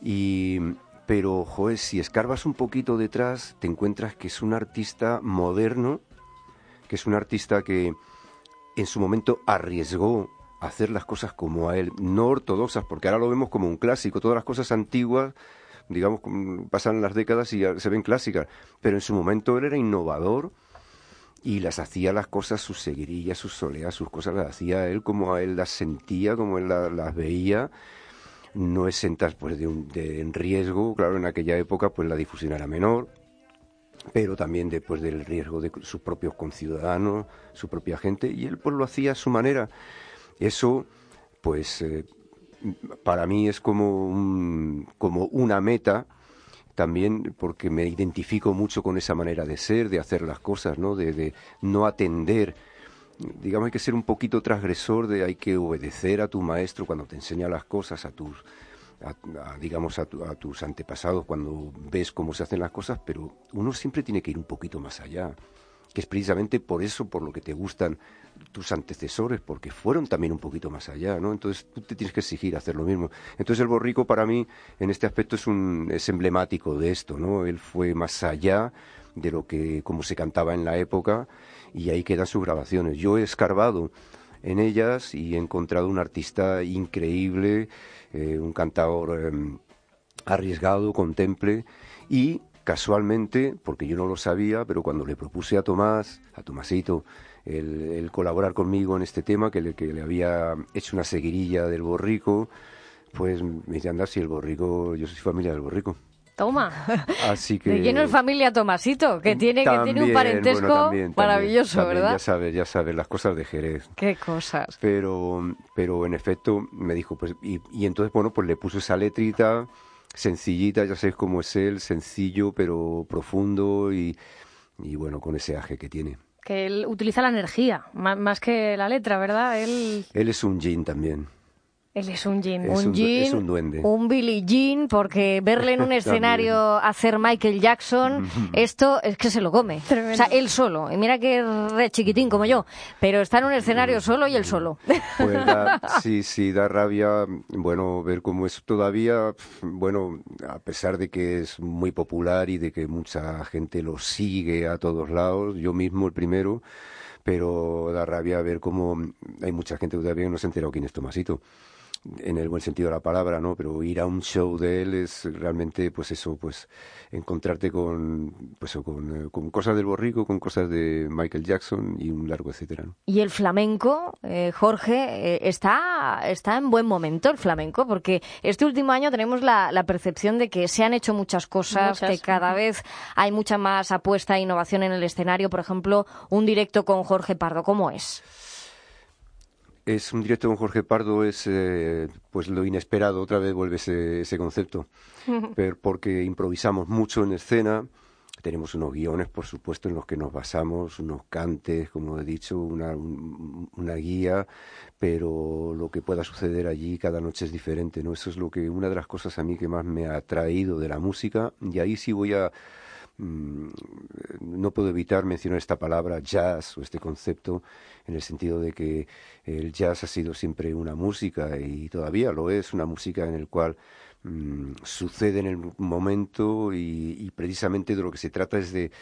Pero, joder, si escarbas un poquito detrás, te encuentras que es un artista moderno, que es un artista que en su momento arriesgó a hacer las cosas como a él, no ortodoxas, porque ahora lo vemos como un clásico. Todas las cosas antiguas, digamos, pasan las décadas y ya se ven clásicas, pero en su momento él era innovador y las hacía las cosas, sus seguirillas, sus soleas, sus cosas las hacía él como a él las sentía, como él las veía. No exentas pues en riesgo, claro, en aquella época pues la difusión era menor, pero también después del riesgo de sus propios conciudadanos, su propia gente, y él pues lo hacía a su manera. Eso pues para mí es como una meta también, porque me identifico mucho con esa manera de ser, de hacer las cosas, ¿no? De no atender. Digamos, hay que ser un poquito transgresor, hay que obedecer a tu maestro cuando te enseña las cosas, a tus antepasados cuando ves cómo se hacen las cosas, pero uno siempre tiene que ir un poquito más allá, que es precisamente por eso, por lo que te gustan tus antecesores, porque fueron también un poquito más allá, ¿no? Entonces tú te tienes que exigir hacer lo mismo. Entonces el Borrico para mí en este aspecto es emblemático de esto, ¿no? Él fue más allá de lo que como se cantaba en la época, y ahí quedan sus grabaciones. Yo he escarbado en ellas y he encontrado un artista increíble, un cantador arriesgado, contemple, y casualmente, porque yo no lo sabía, pero cuando le propuse a Tomasito, el colaborar conmigo en este tema, que le había hecho una seguirilla del Borrico, pues me dice, anda, si el Borrico, yo soy familia del Borrico. Toma. Así que de lleno es familia Tomasito, que tiene un parentesco también, maravilloso, ¿verdad? Ya sabes, las cosas de Jerez. Qué cosas. Pero en efecto me dijo, pues, y entonces, bueno, pues le puso esa letrita sencillita, ya sabéis cómo es él, sencillo pero profundo y bueno, con ese aje que tiene. Que él utiliza la energía, más que la letra, ¿verdad? Él es un yin también. Él es un Jean. Es un duende. Un Billie Jean, porque verle en un escenario hacer Michael Jackson, esto es que se lo come. Tremendo. O sea, él solo. Y mira que es re chiquitín como yo, pero está en un escenario solo y él solo. Pues sí, da rabia, bueno, ver cómo es todavía, bueno, a pesar de que es muy popular y de que mucha gente lo sigue a todos lados, yo mismo el primero, pero da rabia ver cómo hay mucha gente que todavía no se ha enterado quién es Tomasito, en el buen sentido de la palabra, ¿no? Pero ir a un show de él es realmente, pues eso, pues encontrarte con cosas del Borrico, con cosas de Michael Jackson y un largo etcétera, ¿no? Y el flamenco, Jorge, está en buen momento el flamenco, porque este último año tenemos la percepción de que se han hecho muchas cosas, que cada vez hay mucha más apuesta e innovación en el escenario. Por ejemplo, un directo con Jorge Pardo, ¿cómo es? Es un directo con Jorge Pardo, es pues lo inesperado, otra vez vuelve ese concepto, porque improvisamos mucho en escena, tenemos unos guiones, por supuesto, en los que nos basamos, unos cantes, como he dicho, una guía, pero lo que pueda suceder allí cada noche es diferente, ¿no? Eso es una de las cosas a mí que más me ha atraído de la música, y ahí sí no puedo evitar mencionar esta palabra jazz o este concepto, en el sentido de que el jazz ha sido siempre una música y todavía lo es, una música en el cual sucede en el momento y precisamente de lo que se trata es de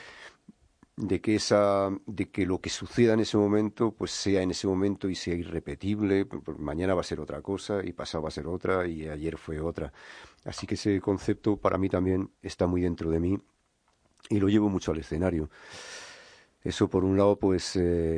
que lo que suceda en ese momento pues sea en ese momento y sea irrepetible. Mañana va a ser otra cosa y pasado va a ser otra y ayer fue otra. Así que ese concepto para mí también está muy dentro de mí y lo llevo mucho al escenario. Eso por un lado, pues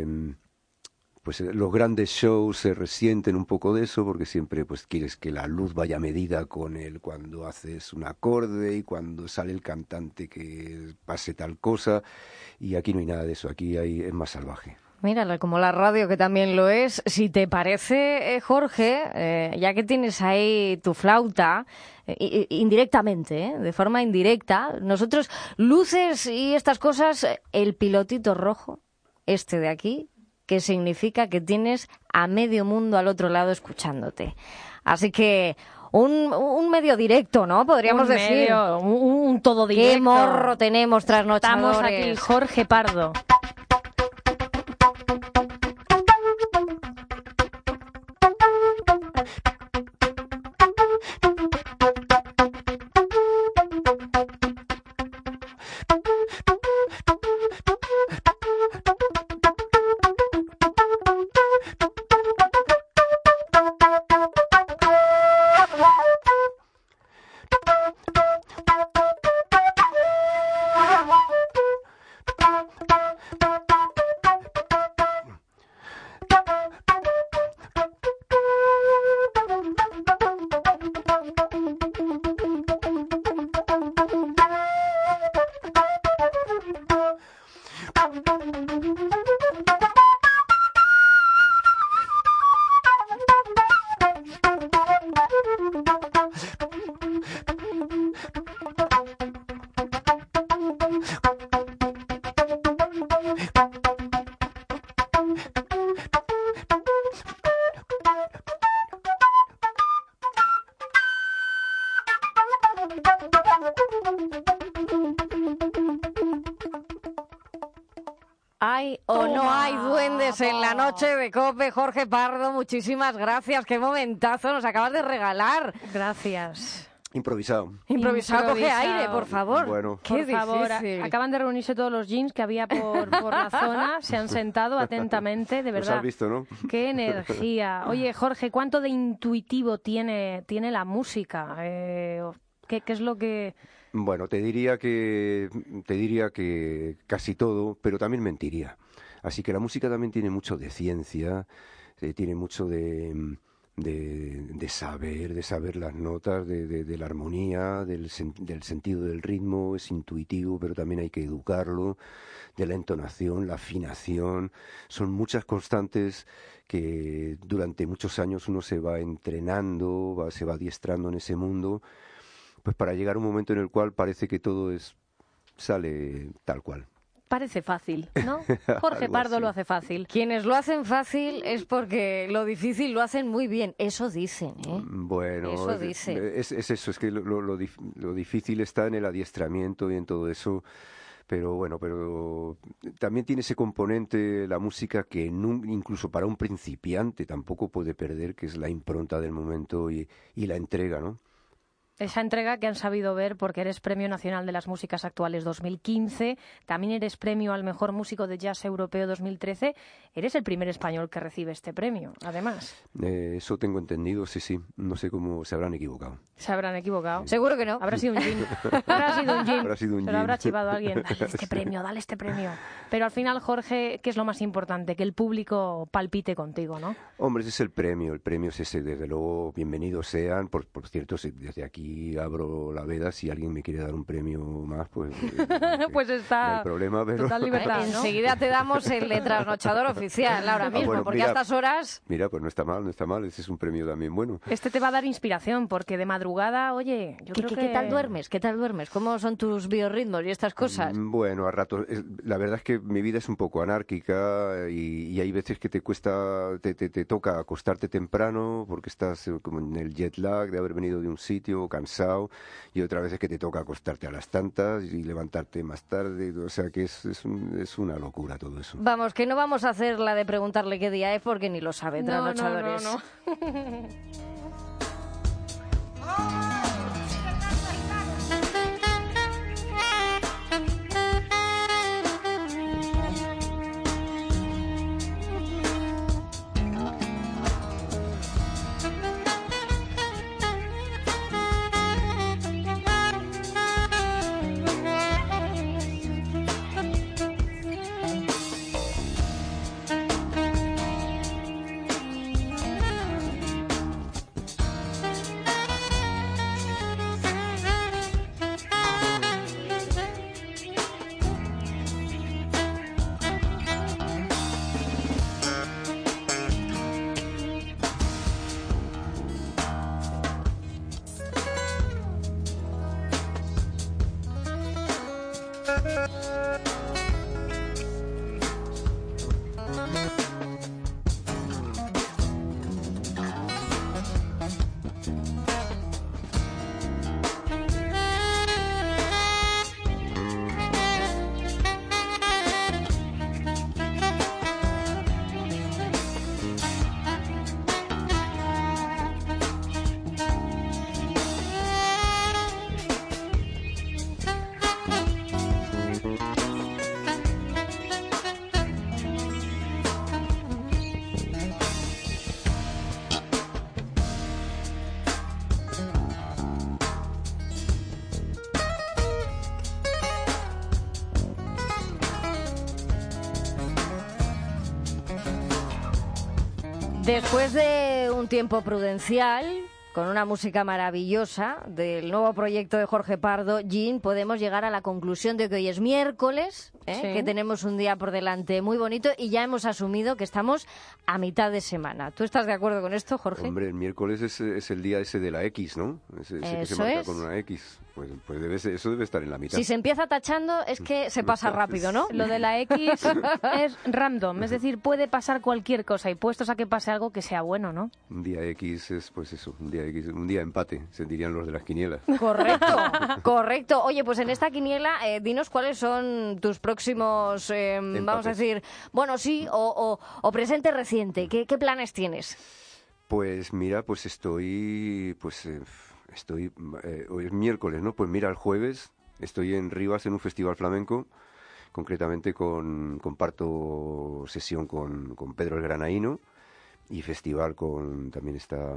los grandes shows se resienten un poco de eso, porque siempre pues quieres que la luz vaya medida con cuando haces un acorde y cuando sale el cantante que pase tal cosa, y aquí no hay nada de eso, aquí es más salvaje. Mira, como la radio, que también lo es. Si te parece, Jorge, ya que tienes ahí tu flauta, indirectamente, de forma indirecta, nosotros, luces y estas cosas, el pilotito rojo, este de aquí, que significa que tienes a medio mundo al otro lado escuchándote. Así que un medio directo, ¿no? Podríamos decir. Un todo directo. ¿Qué morro tenemos trasnochadores? Estamos aquí, Jorge Pardo. ¿Hay o no hay duendes en la noche de COPE? Jorge Pardo, muchísimas gracias. Qué momentazo nos acabas de regalar. Gracias. Improvisado. Coge aire, por favor. Bueno. Por favor, acaban de reunirse todos los jeans que había por la zona, se han sentado atentamente, de verdad. Los has visto, ¿no? Qué energía. Oye, Jorge, ¿cuánto de intuitivo tiene la música? ¿Qué es lo que...? Bueno, te diría que casi todo, pero también mentiría. Así que la música también tiene mucho de ciencia, tiene mucho de saber las notas, de la armonía, del sentido del ritmo. Es intuitivo, pero también hay que educarlo, de la entonación, la afinación. Son muchas constantes que durante muchos años uno se va entrenando, se va adiestrando en ese mundo, pues para llegar a un momento en el cual parece que todo sale tal cual. parece fácil, ¿no? Jorge Pardo lo hace fácil. Quienes lo hacen fácil es porque lo difícil lo hacen muy bien. Eso dicen, ¿eh? Bueno, eso dicen. Es eso, es que lo difícil está en el adiestramiento y en todo eso. Pero bueno, pero también tiene ese componente la música que incluso para un principiante tampoco puede perder, que es la impronta del momento y la entrega, ¿no? Esa entrega que han sabido ver porque eres Premio Nacional de las Músicas Actuales 2015, también eres Premio al Mejor Músico de Jazz Europeo 2013. Eres el primer español que recibe este premio, además. Eso tengo entendido, sí. No sé cómo se habrán equivocado. Se habrán equivocado. Sí. Seguro que no. Habrá sido un gin. Habrá sido un gin. Se lo habrá gin. chivado a alguien. Dale este premio. Pero al final, Jorge, ¿qué es lo más importante? Que el público palpite contigo, ¿no? Hombre, ese es el premio. El premio es ese, desde luego, bienvenidos sean. Por cierto, desde aquí abro la veda, si alguien me quiere dar un premio más, pues pues está no hay problema, pero total libertad, ¿no? Enseguida te damos el de trasnochador oficial ahora mismo, bueno, porque mira, a estas horas... Mira, pues no está mal, ese es un premio también bueno. Este te va a dar inspiración, porque de madrugada, oye, yo creo que... ¿Qué tal duermes? ¿Qué tal duermes? ¿Cómo son tus biorritmos y estas cosas? Bueno, a ratos, la verdad es que mi vida es un poco anárquica y hay veces que te cuesta, te toca acostarte temprano porque estás como en el jet lag de haber venido de un sitio cansado, y otras veces que te toca acostarte a las tantas y levantarte más tarde, o sea que es una locura todo eso. Vamos, que no vamos a hacer la de preguntarle qué día es porque ni lo sabe, trasnochadores. No. Después de un tiempo prudencial, con una música maravillosa del nuevo proyecto de Jorge Pardo, Gin, podemos llegar a la conclusión de que hoy es miércoles, Sí. que tenemos un día por delante muy bonito y ya hemos asumido que estamos a mitad de semana. ¿Tú estás de acuerdo con esto, Jorge? Hombre, el miércoles es el día ese de la X, ¿no? Ese que se marca con una X. Pues eso debe estar en la mitad. Si se empieza tachando es que se pasa rápido, ¿no? Lo de la X es random, es decir, puede pasar cualquier cosa y puestos a que pase algo que sea bueno, ¿no? Un día X es pues eso, un día X, un día empate, se dirían los de las quinielas. Correcto, correcto. Oye, pues en esta quiniela, dinos cuáles son tus próximos, vamos a decir, bueno, sí, o presente reciente. ¿Qué planes tienes? Pues mira, pues hoy es miércoles, ¿no? Pues mira, el jueves estoy en Rivas en un festival flamenco, concretamente comparto sesión con Pedro el Granaíno y festival también está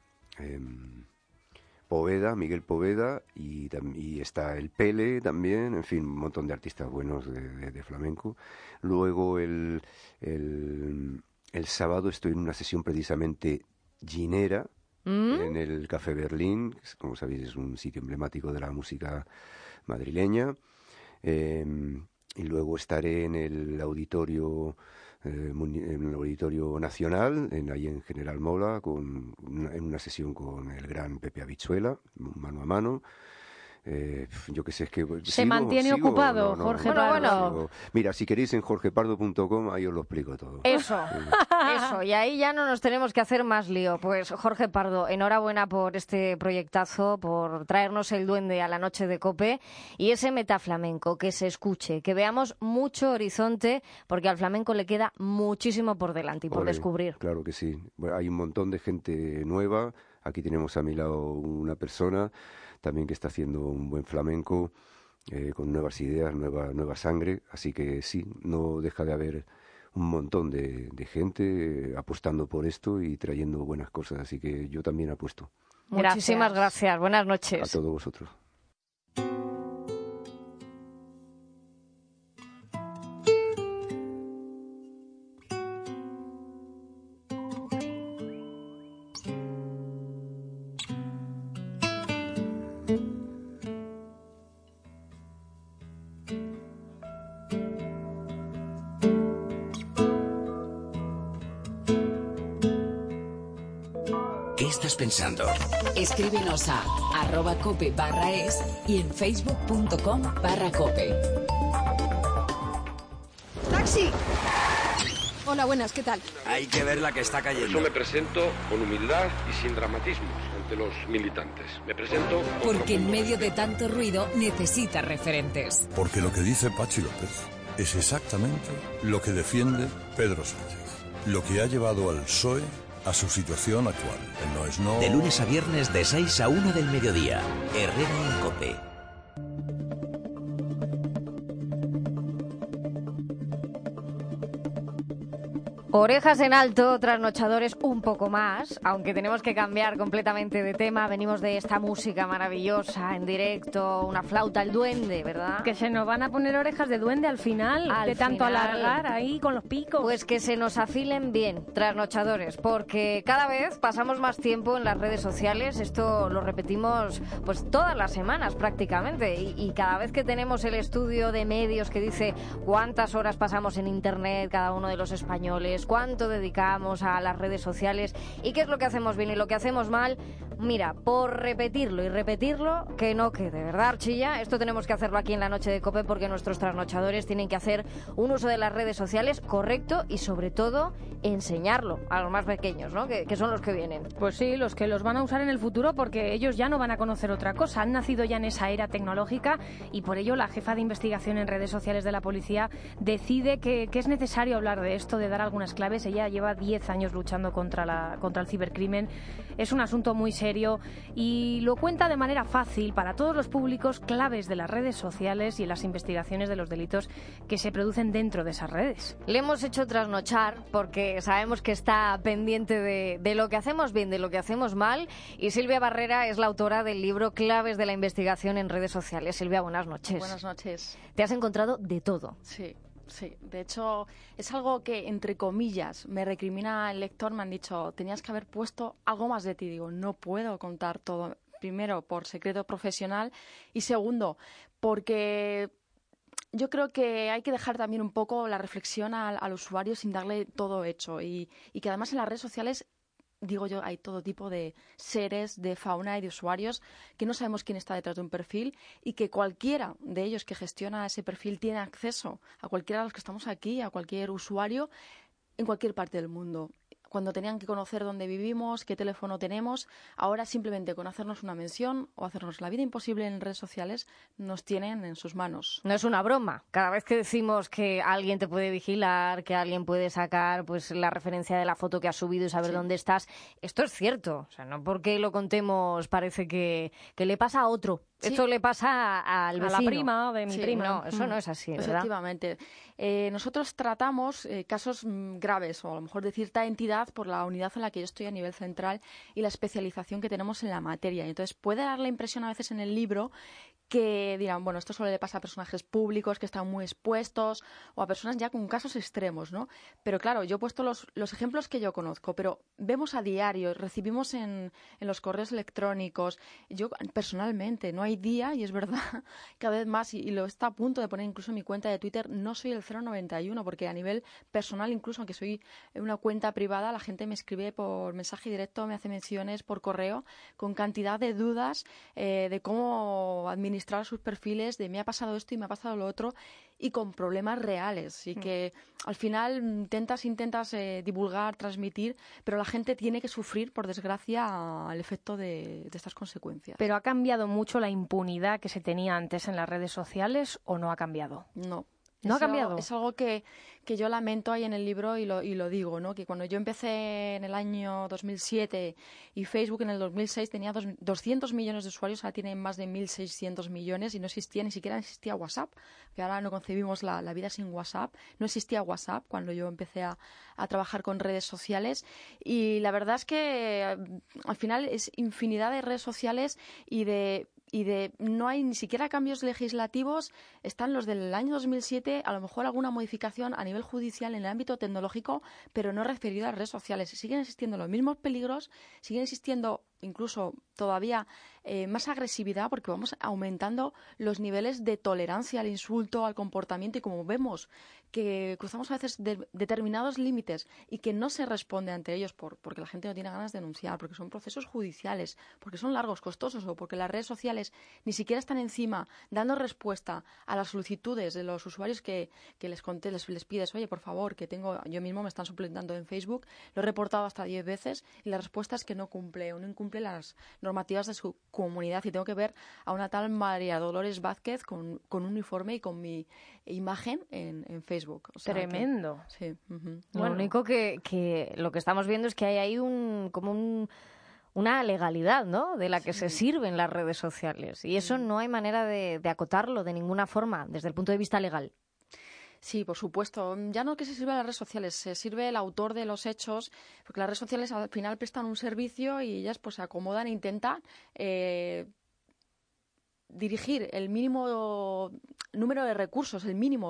Poveda, Miguel Poveda y está el Pele también, en fin, un montón de artistas buenos de flamenco. Luego el sábado estoy en una sesión precisamente ginera, en el Café Berlín, que como sabéis es un sitio emblemático de la música madrileña, y luego estaré en el auditorio nacional, ahí en General Mola, en una sesión con el gran Pepe Habichuela, mano a mano. Yo qué sé, es que... ¿Se mantiene ocupado, Jorge Pardo? Bueno. Mira, si queréis en jorgepardo.com, ahí os lo explico todo. Eso, y ahí ya no nos tenemos que hacer más lío. Pues Jorge Pardo, enhorabuena por este proyectazo, por traernos el duende a la noche de COPE y ese metaflamenco, que se escuche, que veamos mucho horizonte, porque al flamenco le queda muchísimo por delante y por descubrir. Claro que sí. Bueno, hay un montón de gente nueva. Aquí tenemos a mi lado una persona también que está haciendo un buen flamenco, con nuevas ideas, nueva sangre. Así que sí, no deja de haber un montón de gente apostando por esto y trayendo buenas cosas. Así que yo también apuesto. Muchísimas gracias. Buenas noches. A todos vosotros. ¿Qué estás pensando? Escríbenos a @cope/es y en facebook.com/cope. ¡Taxi! Hola, buenas, ¿qué tal? Hay que ver la que está cayendo. Yo me presento con humildad y sin dramatismos ante los militantes. Me presento... Porque en medio de tanto ruido necesita referentes. Porque lo que dice Pachi López es exactamente lo que defiende Pedro Sánchez. Lo que ha llevado al PSOE a su situación actual. El no es no... De lunes a viernes de 6 a 1 del mediodía. Herrera en COPE. Orejas en alto, trasnochadores un poco más, aunque tenemos que cambiar completamente de tema. Venimos de esta música maravillosa, en directo, una flauta, el duende, ¿verdad? Que se nos van a poner orejas de duende al final, de tanto alargar ahí con los picos. Pues que se nos afilen bien, trasnochadores, porque cada vez pasamos más tiempo en las redes sociales. Esto lo repetimos pues todas las semanas prácticamente, y cada vez que tenemos el estudio de medios que dice cuántas horas pasamos en internet cada uno de los españoles, cuánto dedicamos a las redes sociales y qué es lo que hacemos bien y lo que hacemos mal. Mira, por repetirlo y repetirlo, que no quede, ¿verdad, Archilla? Esto tenemos que hacerlo aquí en la noche de COPE, porque nuestros trasnochadores tienen que hacer un uso de las redes sociales correcto y, sobre todo, enseñarlo a los más pequeños, ¿no? Que son los que vienen. Pues sí, los que los van a usar en el futuro, porque ellos ya no van a conocer otra cosa. Han nacido ya en esa era tecnológica y por ello la jefa de investigación en redes sociales de la policía decide que es necesario hablar de esto, de dar algunas claves. Ella lleva 10 años luchando contra el cibercrimen. Es un asunto muy serio y lo cuenta de manera fácil para todos los públicos, claves de las redes sociales y las investigaciones de los delitos que se producen dentro de esas redes. Le hemos hecho trasnochar porque sabemos que está pendiente de lo que hacemos bien, de lo que hacemos mal, y Silvia Barrera es la autora del libro Claves de la investigación en redes sociales. Silvia, buenas noches. Buenas noches. Te has encontrado de todo. Sí. Sí, de hecho es algo que, entre comillas, me recrimina el lector. Me han dicho, tenías que haber puesto algo más de ti. Digo, no puedo contar todo. Primero, por secreto profesional, y segundo, porque yo creo que hay que dejar también un poco la reflexión al usuario sin darle todo hecho, y que además en las redes sociales, digo yo, hay todo tipo de seres, de fauna y de usuarios que no sabemos quién está detrás de un perfil, y que cualquiera de ellos que gestiona ese perfil tiene acceso a cualquiera de los que estamos aquí, a cualquier usuario en cualquier parte del mundo. Cuando tenían que conocer dónde vivimos, qué teléfono tenemos, ahora simplemente con hacernos una mención o hacernos la vida imposible en redes sociales nos tienen en sus manos. No es una broma. Cada vez que decimos que alguien te puede vigilar, que alguien puede sacar pues la referencia de la foto que has subido y saber dónde estás, esto es cierto. O sea, no porque lo contemos parece que le pasa a otro. Sí. Esto le pasa al vecino. A la prima de mi prima. No, eso no es así, ¿verdad? Efectivamente. Nosotros tratamos casos graves, o a lo mejor de cierta entidad, por la unidad en la que yo estoy a nivel central y la especialización que tenemos en la materia. Entonces puede dar la impresión a veces en el libro que dirán, bueno, esto solo le pasa a personajes públicos que están muy expuestos o a personas ya con casos extremos, ¿no? Pero claro, yo he puesto los ejemplos que yo conozco, pero vemos a diario, recibimos en los correos electrónicos. Yo personalmente, no hay día, y es verdad, cada vez más, y lo está a punto de poner incluso en mi cuenta de Twitter, no soy el 091, porque a nivel personal, incluso aunque soy una cuenta privada, la gente me escribe por mensaje directo, me hace menciones por correo, con cantidad de dudas de cómo administrar sus perfiles, de me ha pasado esto y me ha pasado lo otro, y con problemas reales. Y que al final intentas divulgar, transmitir, pero la gente tiene que sufrir, por desgracia, el efecto de estas consecuencias. ¿Pero ha cambiado mucho la impunidad que se tenía antes en las redes sociales o no ha cambiado? No. ¿No ha cambiado? Es algo que yo lamento ahí en el libro y lo digo, ¿no? Que cuando yo empecé en el año 2007 y Facebook en el 2006 tenía 200 millones de usuarios, ahora tiene más de 1.600 millones y ni siquiera existía WhatsApp, que ahora no concebimos la vida sin WhatsApp. No existía WhatsApp cuando yo empecé a trabajar con redes sociales, y la verdad es que al final es infinidad de redes sociales y de no hay ni siquiera cambios legislativos. Están los del año 2007, a lo mejor alguna modificación a nivel judicial en el ámbito tecnológico, pero no referido a las redes sociales. Siguen existiendo los mismos peligros, siguen existiendo incluso todavía más agresividad, porque vamos aumentando los niveles de tolerancia al insulto, al comportamiento, y como vemos que cruzamos a veces determinados límites y que no se responde ante ellos porque la gente no tiene ganas de denunciar, porque son procesos judiciales, porque son largos, costosos, o porque las redes sociales ni siquiera están encima dando respuesta a las solicitudes de los usuarios que les pides, oye, por favor, que yo mismo me están suplantando en Facebook, lo he reportado hasta 10 veces y la respuesta es que no incumple las normativas de su comunidad, y tengo que ver a una tal María Dolores Vázquez con un uniforme y con mi imagen en Facebook. O sea, tremendo. Sí. Lo único que lo que estamos viendo es que hay ahí una legalidad, ¿no?, de la que se sirven las redes sociales, y eso no hay manera de acotarlo de ninguna forma desde el punto de vista legal. Sí, por supuesto. Ya no que se sirve a las redes sociales, se sirve el autor de los hechos, porque las redes sociales al final prestan un servicio y ellas pues se acomodan e intentan dirigir el mínimo número de recursos,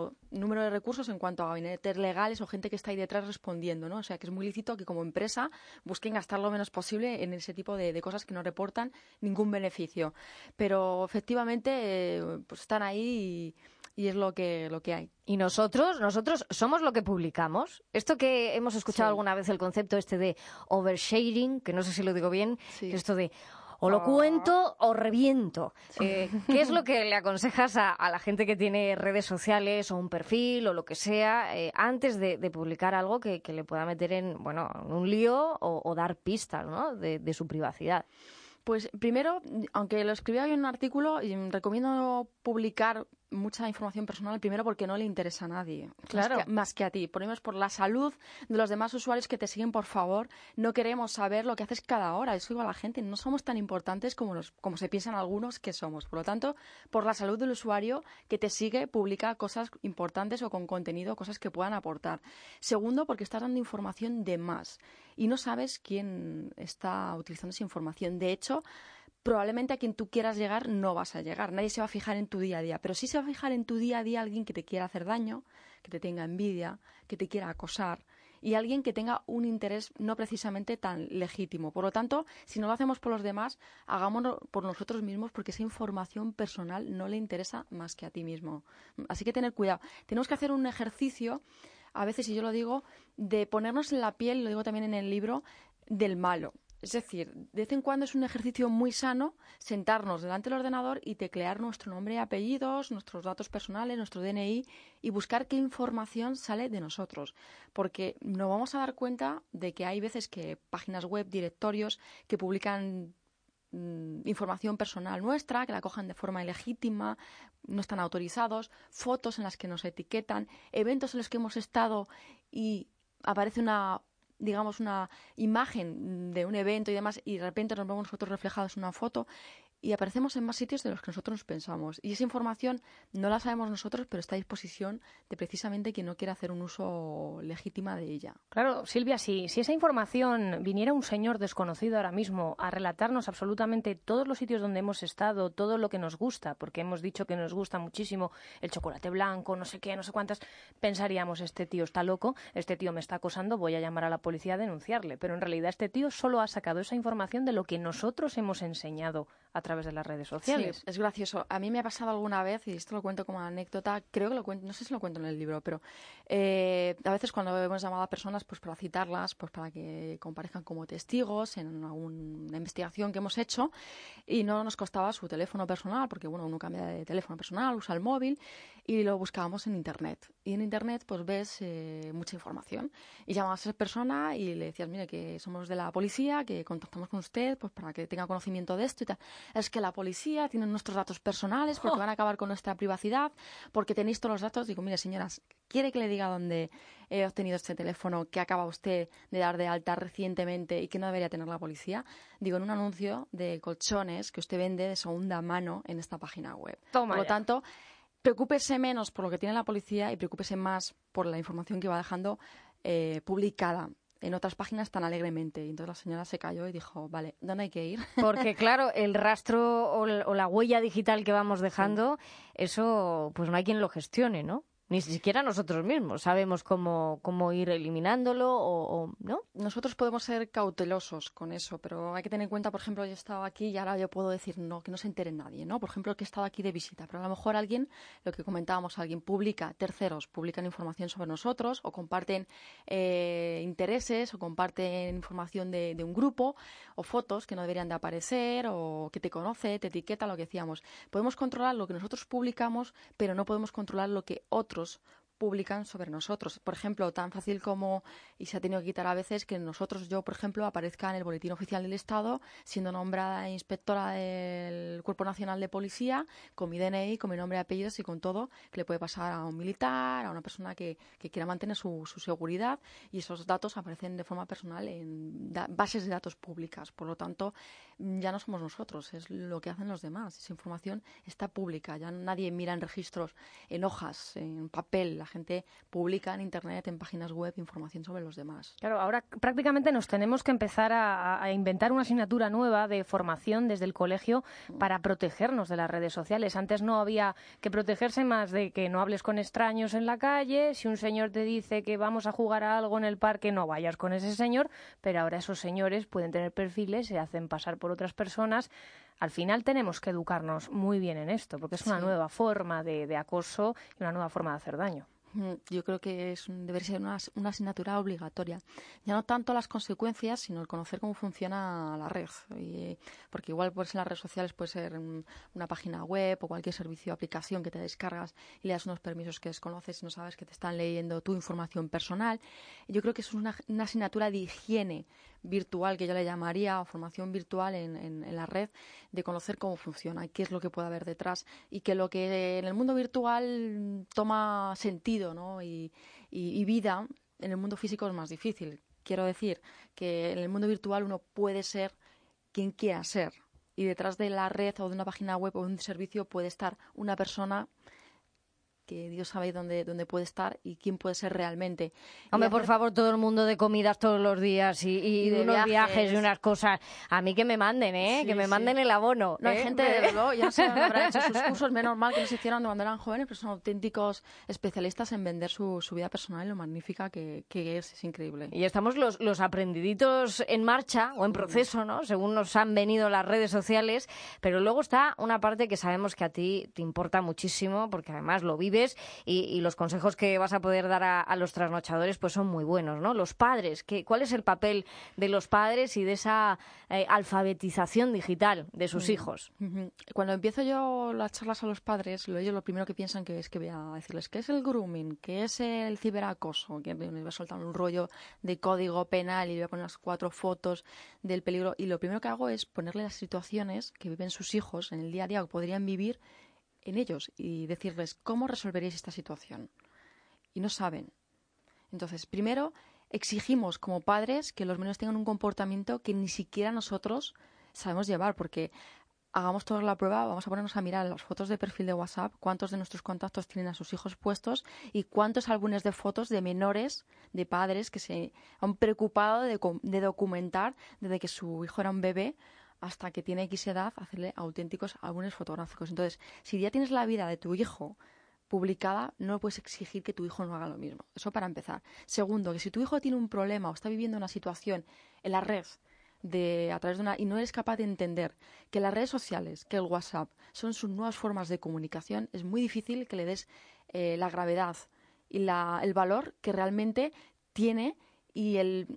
en cuanto a gabinetes legales o gente que está ahí detrás respondiendo, ¿no? O sea, que es muy lícito que como empresa busquen gastar lo menos posible en ese tipo de cosas que no reportan ningún beneficio. Pero efectivamente pues están ahí y es lo que hay. Y nosotros somos lo que publicamos. Esto que hemos escuchado alguna vez, el concepto este de oversharing, que no sé si lo digo bien, que es esto de o lo cuento o reviento. ¿Qué es lo que le aconsejas a la gente que tiene redes sociales o un perfil o lo que sea antes de publicar algo que le pueda meter en un lío o dar pistas, ¿no?, de su privacidad? Pues primero, aunque lo escribí en un artículo, recomiendo publicar mucha información personal, primero porque no le interesa a nadie, más que a ti. Ponemos por la salud de los demás usuarios que te siguen, por favor. No queremos saber lo que haces cada hora. Eso digo a la gente. No somos tan importantes como se piensan algunos que somos. Por lo tanto, por la salud del usuario que te sigue, publica cosas importantes o con contenido, cosas que puedan aportar. Segundo, porque estás dando información de más y no sabes quién está utilizando esa información. De hecho, probablemente a quien tú quieras llegar no vas a llegar. Nadie se va a fijar en tu día a día. Pero sí se va a fijar en tu día a día alguien que te quiera hacer daño, que te tenga envidia, que te quiera acosar, y alguien que tenga un interés no precisamente tan legítimo. Por lo tanto, si no lo hacemos por los demás, hagámoslo por nosotros mismos, porque esa información personal no le interesa más que a ti mismo. Así que tener cuidado. Tenemos que hacer un ejercicio, a veces, y yo lo digo, de ponernos en la piel, lo digo también en el libro, del malo. Es decir, de vez en cuando es un ejercicio muy sano sentarnos delante del ordenador y teclear nuestro nombre y apellidos, nuestros datos personales, nuestro DNI, y buscar qué información sale de nosotros. Porque nos vamos a dar cuenta de que hay veces que páginas web, directorios, que publican información personal nuestra, que la cojan de forma ilegítima, no están autorizados, fotos en las que nos etiquetan, eventos en los que hemos estado y aparece una imagen de un evento y demás, y de repente nos vemos nosotros reflejados en una foto, y aparecemos en más sitios de los que nosotros nos pensamos. Y esa información no la sabemos nosotros, pero está a disposición de precisamente quien no quiera hacer un uso legítimo de ella. Claro, Silvia, si esa información viniera un señor desconocido ahora mismo a relatarnos absolutamente todos los sitios donde hemos estado, todo lo que nos gusta, porque hemos dicho que nos gusta muchísimo el chocolate blanco, no sé qué, no sé cuántas, pensaríamos, este tío está loco, este tío me está acosando, voy a llamar a la policía a denunciarle. Pero en realidad este tío solo ha sacado esa información de lo que nosotros hemos enseñado a través de las redes sociales. Sí, es gracioso. A mí me ha pasado alguna vez, y esto lo cuento como anécdota, creo que lo cuento, no sé si lo cuento en el libro, pero a veces cuando hemos llamado a personas pues para citarlas, pues para que comparezcan como testigos en una investigación que hemos hecho, y no nos costaba su teléfono personal, porque bueno, uno cambia de teléfono personal, usa el móvil, y lo buscábamos en Internet. Y en Internet pues ves mucha información. Y llamabas a esa persona y le decías, mire, que somos de la policía, que contactamos con usted pues para que tenga conocimiento de esto y tal. Es que la policía tiene nuestros datos personales porque van a acabar con nuestra privacidad, porque tenéis todos los datos. Digo, mire, señoras, ¿quiere que le diga dónde he obtenido este teléfono que acaba usted de dar de alta recientemente y que no debería tener la policía? Digo, en un anuncio de colchones que usted vende de segunda mano en esta página web. Toma por lo ya. tanto, preocúpese menos por lo que tiene la policía y preocúpese más por la información que va dejando publicada en otras páginas tan alegremente. Y entonces la señora se calló y dijo, vale, ¿dónde hay que ir? Porque claro, el rastro o la huella digital que vamos dejando, eso pues no hay quien lo gestione, ¿no? Ni siquiera nosotros mismos sabemos cómo ir eliminándolo o ¿no? Nosotros podemos ser cautelosos con eso, pero hay que tener en cuenta, por ejemplo, yo he estado aquí y ahora yo puedo decir no, que no se entere nadie, ¿no? Por ejemplo, que he estado aquí de visita, pero a lo mejor alguien, lo que comentábamos, alguien terceros publican información sobre nosotros o comparten intereses o comparten información de un grupo o fotos que no deberían de aparecer o que te conoce, te etiqueta, lo que decíamos. Podemos controlar lo que nosotros publicamos, pero no podemos controlar lo que otros publican sobre nosotros. Por ejemplo, tan fácil como, y se ha tenido que quitar a veces, que yo, por ejemplo, aparezca en el Boletín Oficial del Estado siendo nombrada inspectora del Cuerpo Nacional de Policía, con mi DNI, con mi nombre y apellidos y con todo, que le puede pasar a un militar, a una persona que quiera mantener su seguridad, y esos datos aparecen de forma personal en bases de datos públicas. Por lo tanto, ya no somos nosotros, es lo que hacen los demás. Esa información está pública, ya nadie mira en registros, en hojas, en papel. La gente publica en Internet, en páginas web, información sobre los demás. Claro, ahora prácticamente nos tenemos que empezar a inventar una asignatura nueva de formación desde el colegio para protegernos de las redes sociales. Antes no había que protegerse más de que no hables con extraños en la calle. Si un señor te dice que vamos a jugar a algo en el parque, no vayas con ese señor. Pero ahora esos señores pueden tener perfiles, se hacen pasar por otras personas. Al final tenemos que educarnos muy bien en esto, porque es una nueva forma de acoso y una nueva forma de hacer daño. Yo creo que debería ser una asignatura obligatoria. Ya no tanto las consecuencias, sino el conocer cómo funciona la red. Porque igual pues en las redes sociales puede ser una página web o cualquier servicio o aplicación que te descargas y le das unos permisos que desconoces y no sabes que te están leyendo tu información personal. Yo creo que es una asignatura de higiene virtual, que yo le llamaría, o formación virtual en la red, de conocer cómo funciona y qué es lo que puede haber detrás, y que lo que en el mundo virtual toma sentido, ¿no? y vida, en el mundo físico es más difícil. Quiero decir que en el mundo virtual uno puede ser quien quiera ser, y detrás de la red o de una página web o de un servicio puede estar una persona que Dios sabe dónde puede estar y quién puede ser realmente. Hombre, por favor, todo el mundo de comidas todos los días y de unos viajes y unas cosas. A mí que me manden, que me manden el abono. No, hay gente, desde luego, ya se habrá hecho sus cursos, menos mal que nos hicieron cuando eran jóvenes, pero son auténticos especialistas en vender su vida personal y lo magnífica que es increíble. Y estamos los aprendiditos en marcha o en proceso, ¿no? Según nos han venido las redes sociales, pero luego está una parte que sabemos que a ti te importa muchísimo, porque además lo vives y los consejos que vas a poder dar a los trasnochadores pues son muy buenos, ¿no? Los padres, ¿cuál es el papel de los padres y de esa alfabetización digital de sus hijos? Cuando empiezo yo las charlas a los padres, ellos lo primero que piensan que voy a decirles qué es el grooming, qué es el ciberacoso, que me voy a soltar un rollo de código penal y voy a poner las 4 fotos del peligro, y lo primero que hago es ponerle las situaciones que viven sus hijos en el día a día o que podrían vivir en ellos y decirles cómo resolveréis esta situación. Y no saben. Entonces, primero exigimos como padres que los menores tengan un comportamiento que ni siquiera nosotros sabemos llevar, porque hagamos todos la prueba, vamos a ponernos a mirar las fotos de perfil de WhatsApp, cuántos de nuestros contactos tienen a sus hijos puestos y cuántos álbumes de fotos de menores, de padres que se han preocupado de documentar desde que su hijo era un bebé hasta que tiene X edad, hacerle auténticos álbumes fotográficos. Entonces, si ya tienes la vida de tu hijo publicada, no puedes exigir que tu hijo no haga lo mismo. Eso para empezar. Segundo, que si tu hijo tiene un problema o está viviendo una situación en la red a través de y no eres capaz de entender que las redes sociales, que el WhatsApp son sus nuevas formas de comunicación, es muy difícil que le des la gravedad y el valor que realmente tiene y el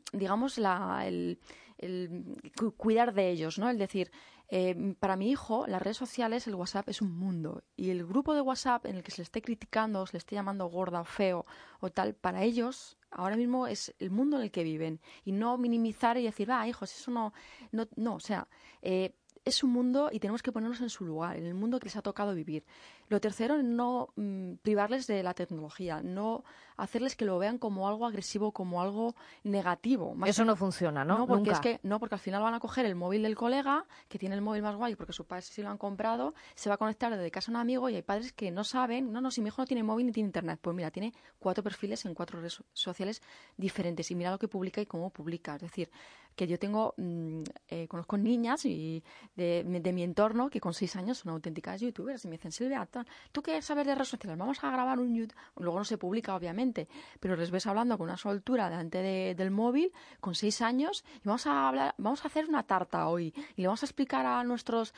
cuidar de ellos, ¿no? Es decir, para mi hijo, las redes sociales, el WhatsApp es un mundo. Y el grupo de WhatsApp en el que se le esté criticando, se le esté llamando gorda o feo o tal, para ellos ahora mismo es el mundo en el que viven. Y no minimizar y decir, hijos, eso no, o sea, es un mundo y tenemos que ponernos en su lugar, en el mundo que les ha tocado vivir. Lo tercero, no privarles de la tecnología, no hacerles que lo vean como algo agresivo, como algo negativo. Eso no funciona, ¿no? Porque Nunca. Porque al final van a coger el móvil del colega, que tiene el móvil más guay porque sus padres sí lo han comprado, se va a conectar desde casa a un amigo y hay padres que no saben, si mi hijo no tiene móvil ni tiene internet, pues mira, tiene 4 perfiles en 4 redes sociales diferentes y mira lo que publica y cómo publica. Es decir, que yo conozco niñas y de mi entorno que con 6 años son auténticas youtubers y me dicen, Silvia, ¿tú qué sabes de redes sociales? Vamos a grabar un YouTube. Luego no se publica, obviamente, pero les ves hablando con una soltura delante del móvil con 6 años y vamos a hacer una tarta hoy y le vamos a explicar a nuestros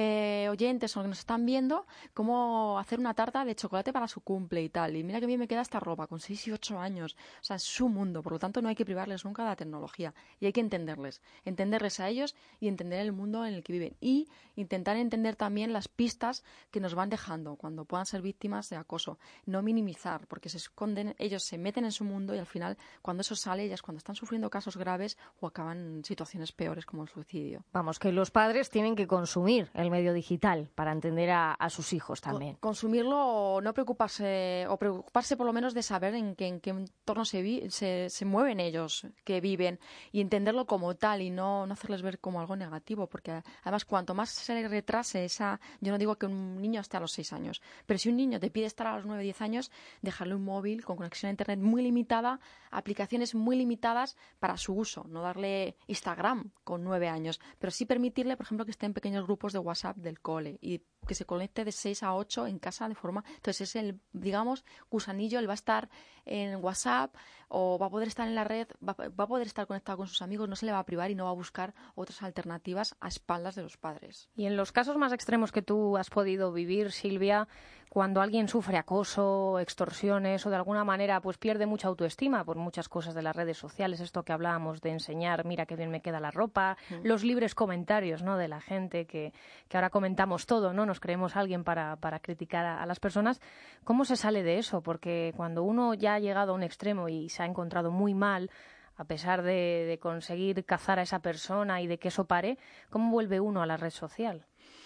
oyentes o que nos están viendo cómo hacer una tarta de chocolate para su cumple y tal. Y mira que bien me queda esta ropa con 6 y 8 años. O sea, es su mundo, por lo tanto no hay que privarles nunca de la tecnología y hay que entenderles a ellos y entender el mundo en el que viven y intentar entender también las pistas que nos van dejando cuando puedan ser víctimas de acoso. No minimizar, porque se esconden, ellos se meten en su mundo y al final cuando eso sale ya es cuando están sufriendo casos graves o acaban en situaciones peores como el suicidio. Vamos, que los padres tienen que consumir el medio digital para entender a sus hijos también. Consumirlo o no preocuparse, o preocuparse por lo menos de saber en qué entorno se mueven ellos, que viven y entenderlo como tal y no hacerles ver como algo negativo, porque además cuanto más se retrase yo no digo que un niño esté a los 6 años, pero si un niño te pide estar a los 9, 10 años, dejarle un móvil con conexión a internet muy limitada, aplicaciones muy limitadas para su uso, no darle Instagram con 9 años, pero sí permitirle, por ejemplo, que esté en pequeños grupos de WhatsApp del cole y que se conecte de 6 a 8 en casa de forma... Entonces es el, digamos, gusanillo, él va a estar en WhatsApp o va a poder estar en la red, va a poder estar conectado con sus amigos, no se le va a privar y no va a buscar otras alternativas a espaldas de los padres. Y en los casos más extremos que tú has podido vivir, Silvia, cuando alguien sufre acoso, extorsiones o de alguna manera pues pierde mucha autoestima por muchas cosas de las redes sociales, esto que hablábamos de enseñar, mira qué bien me queda la ropa, los libres comentarios, ¿no?, de la gente que ahora comentamos todo, ¿no? Nos creemos alguien para criticar a las personas. ¿Cómo se sale de eso? Porque cuando uno ya ha llegado a un extremo y se ha encontrado muy mal, a pesar de conseguir cazar a esa persona y de que eso pare, ¿cómo vuelve uno a la red social?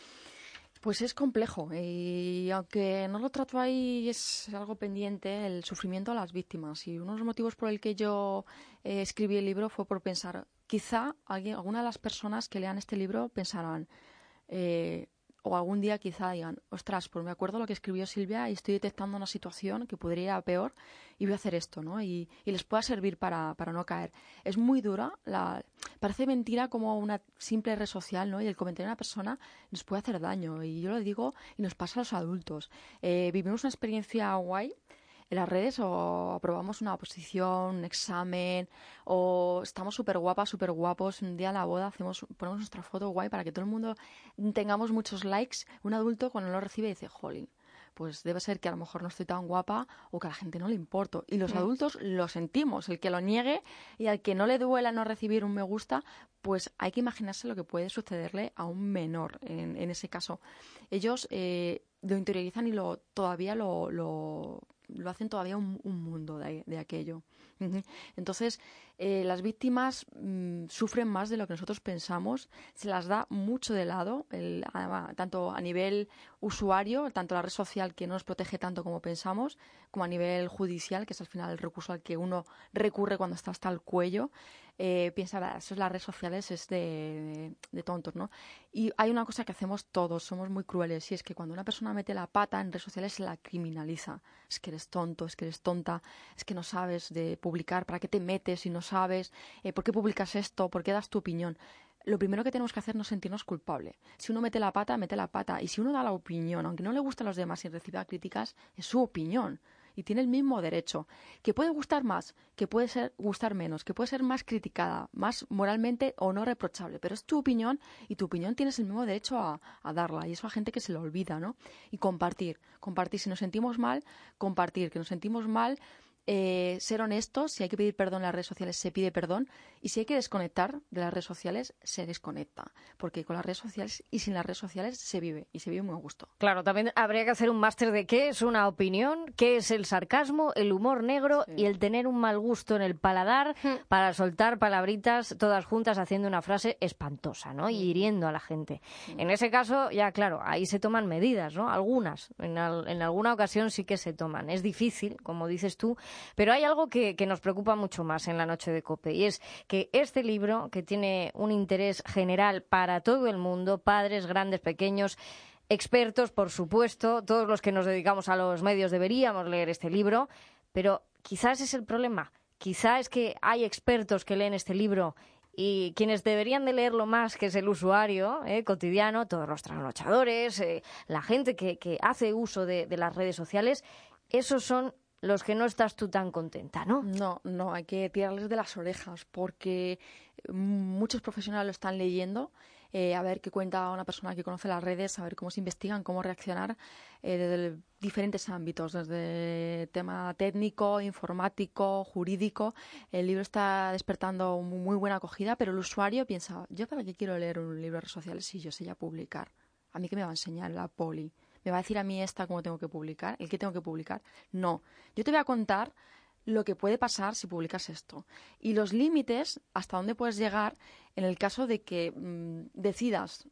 Pues es complejo y aunque no lo trato ahí, es algo pendiente el sufrimiento a las víctimas. Y uno de los motivos por el que yo escribí el libro fue por pensar, quizá alguna de las personas que lean este libro pensarán, o algún día quizá digan, ostras, pues me acuerdo lo que escribió Silvia y estoy detectando una situación que podría ir a peor y voy a hacer esto, ¿no? Y les pueda servir para no caer. Es muy dura, parece mentira como una simple red social, ¿no? Y el comentario de una persona nos puede hacer daño. Y yo lo digo y nos pasa a los adultos. Vivimos una experiencia guay en las redes o aprobamos una oposición, un examen o estamos súper guapas, súper guapos, un día en la boda ponemos nuestra foto guay para que todo el mundo tengamos muchos likes. Un adulto cuando lo recibe dice, jolín, pues debe ser que a lo mejor no estoy tan guapa o que a la gente no le importo. Y los adultos lo sentimos, el que lo niegue y al que no le duela no recibir un me gusta, pues hay que imaginarse lo que puede sucederle a un menor en ese caso. Ellos lo interiorizan y todavía lo hacen todavía un mundo de aquello. Entonces, las víctimas sufren más de lo que nosotros pensamos, se las da mucho de lado, tanto a nivel usuario, tanto la red social que no nos protege tanto como pensamos, como a nivel judicial, que es al final el recurso al que uno recurre cuando está hasta el cuello. piensa, eso es las redes sociales, es de tontos, ¿no? Y hay una cosa que hacemos todos, somos muy crueles, y es que cuando una persona mete la pata en redes sociales se la criminaliza. Es que eres tonto, es que eres tonta, es que no sabes de publicar, ¿para qué te metes si no sabes? ¿Por qué publicas esto? ¿Por qué das tu opinión? Lo primero que tenemos que hacer es no sentirnos culpables. Si uno mete la pata, mete la pata. Y si uno da la opinión, aunque no le guste a los demás y reciba críticas, es su opinión. Y tiene el mismo derecho. Que puede gustar más, que puede gustar menos, que puede ser más criticada, más moralmente o no reprochable. Pero es tu opinión y tu opinión tienes el mismo derecho a darla. Y eso a gente que se lo olvida, ¿no? Y compartir. Compartir. Si nos sentimos mal, compartir. Que nos sentimos mal, ser honestos. Si hay que pedir perdón en las redes sociales, se pide perdón. Y si hay que desconectar de las redes sociales, se desconecta. Porque con las redes sociales y sin las redes sociales se vive. Y se vive muy a gusto. Claro, también habría que hacer un máster de qué es una opinión, qué es el sarcasmo, el humor negro y el tener un mal gusto en el paladar para soltar palabritas todas juntas haciendo una frase espantosa, ¿no? Y hiriendo a la gente. En ese caso, ya claro, ahí se toman medidas, ¿no? Algunas. En alguna ocasión sí que se toman. Es difícil, como dices tú, pero hay algo que nos preocupa mucho más en La Noche de COPE, y es que este libro, que tiene un interés general para todo el mundo, padres, grandes, pequeños, expertos, por supuesto, todos los que nos dedicamos a los medios deberíamos leer este libro, pero quizás es el problema. Quizás es que hay expertos que leen este libro y quienes deberían de leerlo más, que es el usuario cotidiano, todos los trasnochadores, la gente que hace uso de las redes sociales, esos son los que no estás tú tan contenta, ¿no? No, hay que tirarles de las orejas, porque muchos profesionales lo están leyendo, a ver qué cuenta una persona que conoce las redes, a ver cómo se investigan, cómo reaccionar desde diferentes ámbitos, desde tema técnico, informático, jurídico. El libro está despertando muy buena acogida, pero el usuario piensa, ¿yo para qué quiero leer un libro de redes sociales si yo sé ya publicar? ¿A mí qué me va a enseñar la poli? ¿Me va a decir a mí esta cómo tengo que publicar? ¿El qué tengo que publicar? No. Yo te voy a contar lo que puede pasar si publicas esto. Y los límites, hasta dónde puedes llegar en el caso de que decidas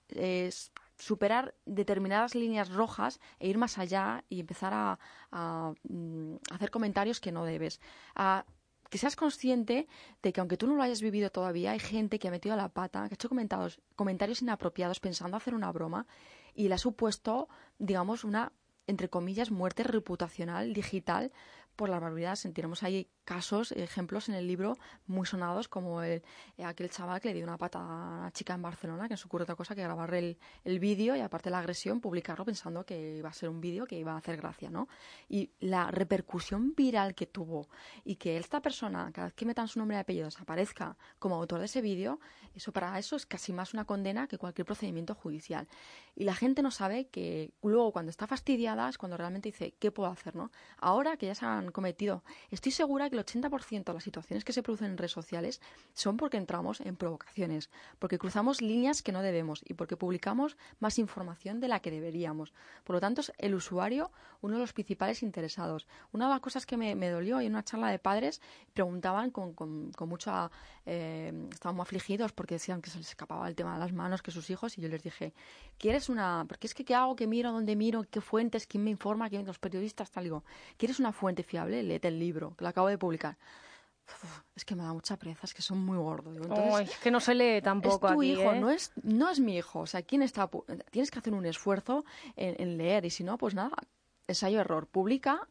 superar determinadas líneas rojas e ir más allá y empezar a hacer comentarios que no debes. Que seas consciente de que aunque tú no lo hayas vivido todavía, hay gente que ha metido la pata, que ha hecho comentarios inapropiados pensando hacer una broma y le ha supuesto, digamos, una, entre comillas, muerte reputacional digital por las barbaridades. Tenemos ahí casos, ejemplos en el libro muy sonados, como aquel chaval que le dio una pata a una chica en Barcelona, que no se ocurre otra cosa que grabar el vídeo y, aparte de la agresión, publicarlo pensando que iba a ser un vídeo que iba a hacer gracia, ¿no? Y la repercusión viral que tuvo y que esta persona, cada vez que metan su nombre y apellidos, aparezca como autor de ese vídeo, para eso es casi más una condena que cualquier procedimiento judicial. Y la gente no sabe que luego, cuando está fastidiada, es cuando realmente dice, ¿qué puedo hacer, no? Ahora que ya se han cometido, estoy segura que el 80% de las situaciones que se producen en redes sociales son porque entramos en provocaciones, porque cruzamos líneas que no debemos y porque publicamos más información de la que deberíamos. Por lo tanto, es el usuario uno de los principales interesados. Una de las cosas que me dolió en una charla de padres, preguntaban con mucha... estaban muy afligidos porque decían que se les escapaba el tema de las manos, que sus hijos, y yo les dije, ¿quieres una...? Porque es que ¿qué hago? ¿Qué miro? ¿Dónde miro? ¿Qué fuentes? ¿Quién me informa? ¿Quién? Los periodistas? Tal, digo, ¿quieres una fuente fiable? Léete el libro, que lo acabo de publicar. Es que me da mucha pereza, es que son muy gordos. Entonces, es que no se lee tampoco es tu aquí, hijo, no es mi hijo. O sea, tienes que hacer un esfuerzo en leer, y si no, pues nada, ensayo-error. Publica,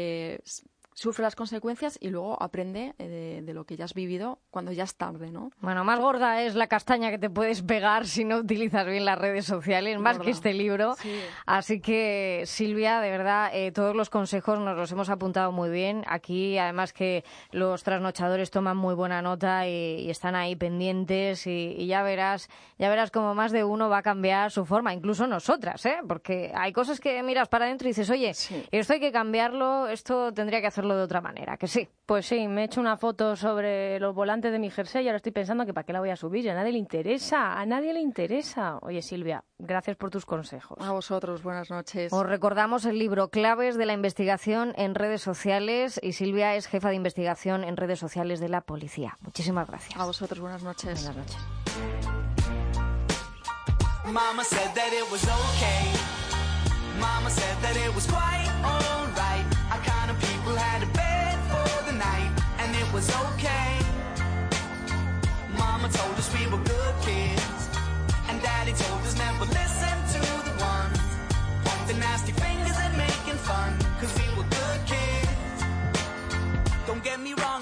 sufre las consecuencias y luego aprende de lo que ya has vivido cuando ya es tarde, ¿no? Bueno, más gorda es la castaña que te puedes pegar si no utilizas bien las redes sociales, más gorda que este libro. Sí. Así que, Silvia, de verdad, todos los consejos nos los hemos apuntado muy bien. Aquí, además, que los trasnochadores toman muy buena nota y están ahí pendientes, y ya verás como más de uno va a cambiar su forma, incluso nosotras, porque hay cosas que miras para adentro y dices, oye, esto hay que cambiarlo, esto tendría que hacerlo de otra manera, que sí. Pues sí, me he hecho una foto sobre los volantes de mi jersey y ahora estoy pensando que para qué la voy a subir, a nadie le interesa. Oye, Silvia, gracias por tus consejos. A vosotros, buenas noches. Os recordamos el libro Claves de la investigación en redes sociales, y Silvia es jefa de investigación en redes sociales de la policía. Muchísimas gracias. A vosotros, buenas noches. Buenas noches. Mama said that it was okay. Mama said that it was quite alright. Our kind of people had a bed for the night, and it was okay.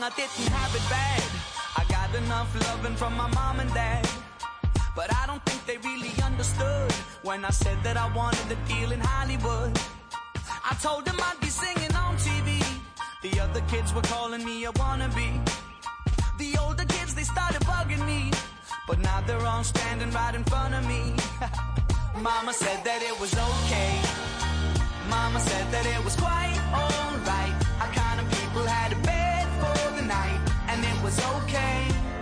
I didn't have it bad. I got enough loving from my mom and dad. But I don't think they really understood when I said that I wanted a deal in Hollywood. I told them I'd be singing on TV. The other kids were calling me a wannabe. The older kids, they started bugging me. But now they're all standing right in front of me. Mama said that it was okay. Mama said that it was quite alright. Our kind of people had a bed for the night, and it was okay.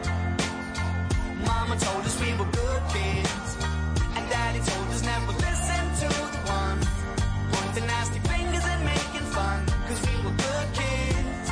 Mama told us we were good kids, and Daddy told us never listen to the ones pointing nasty fingers and making fun, 'cause we were good kids.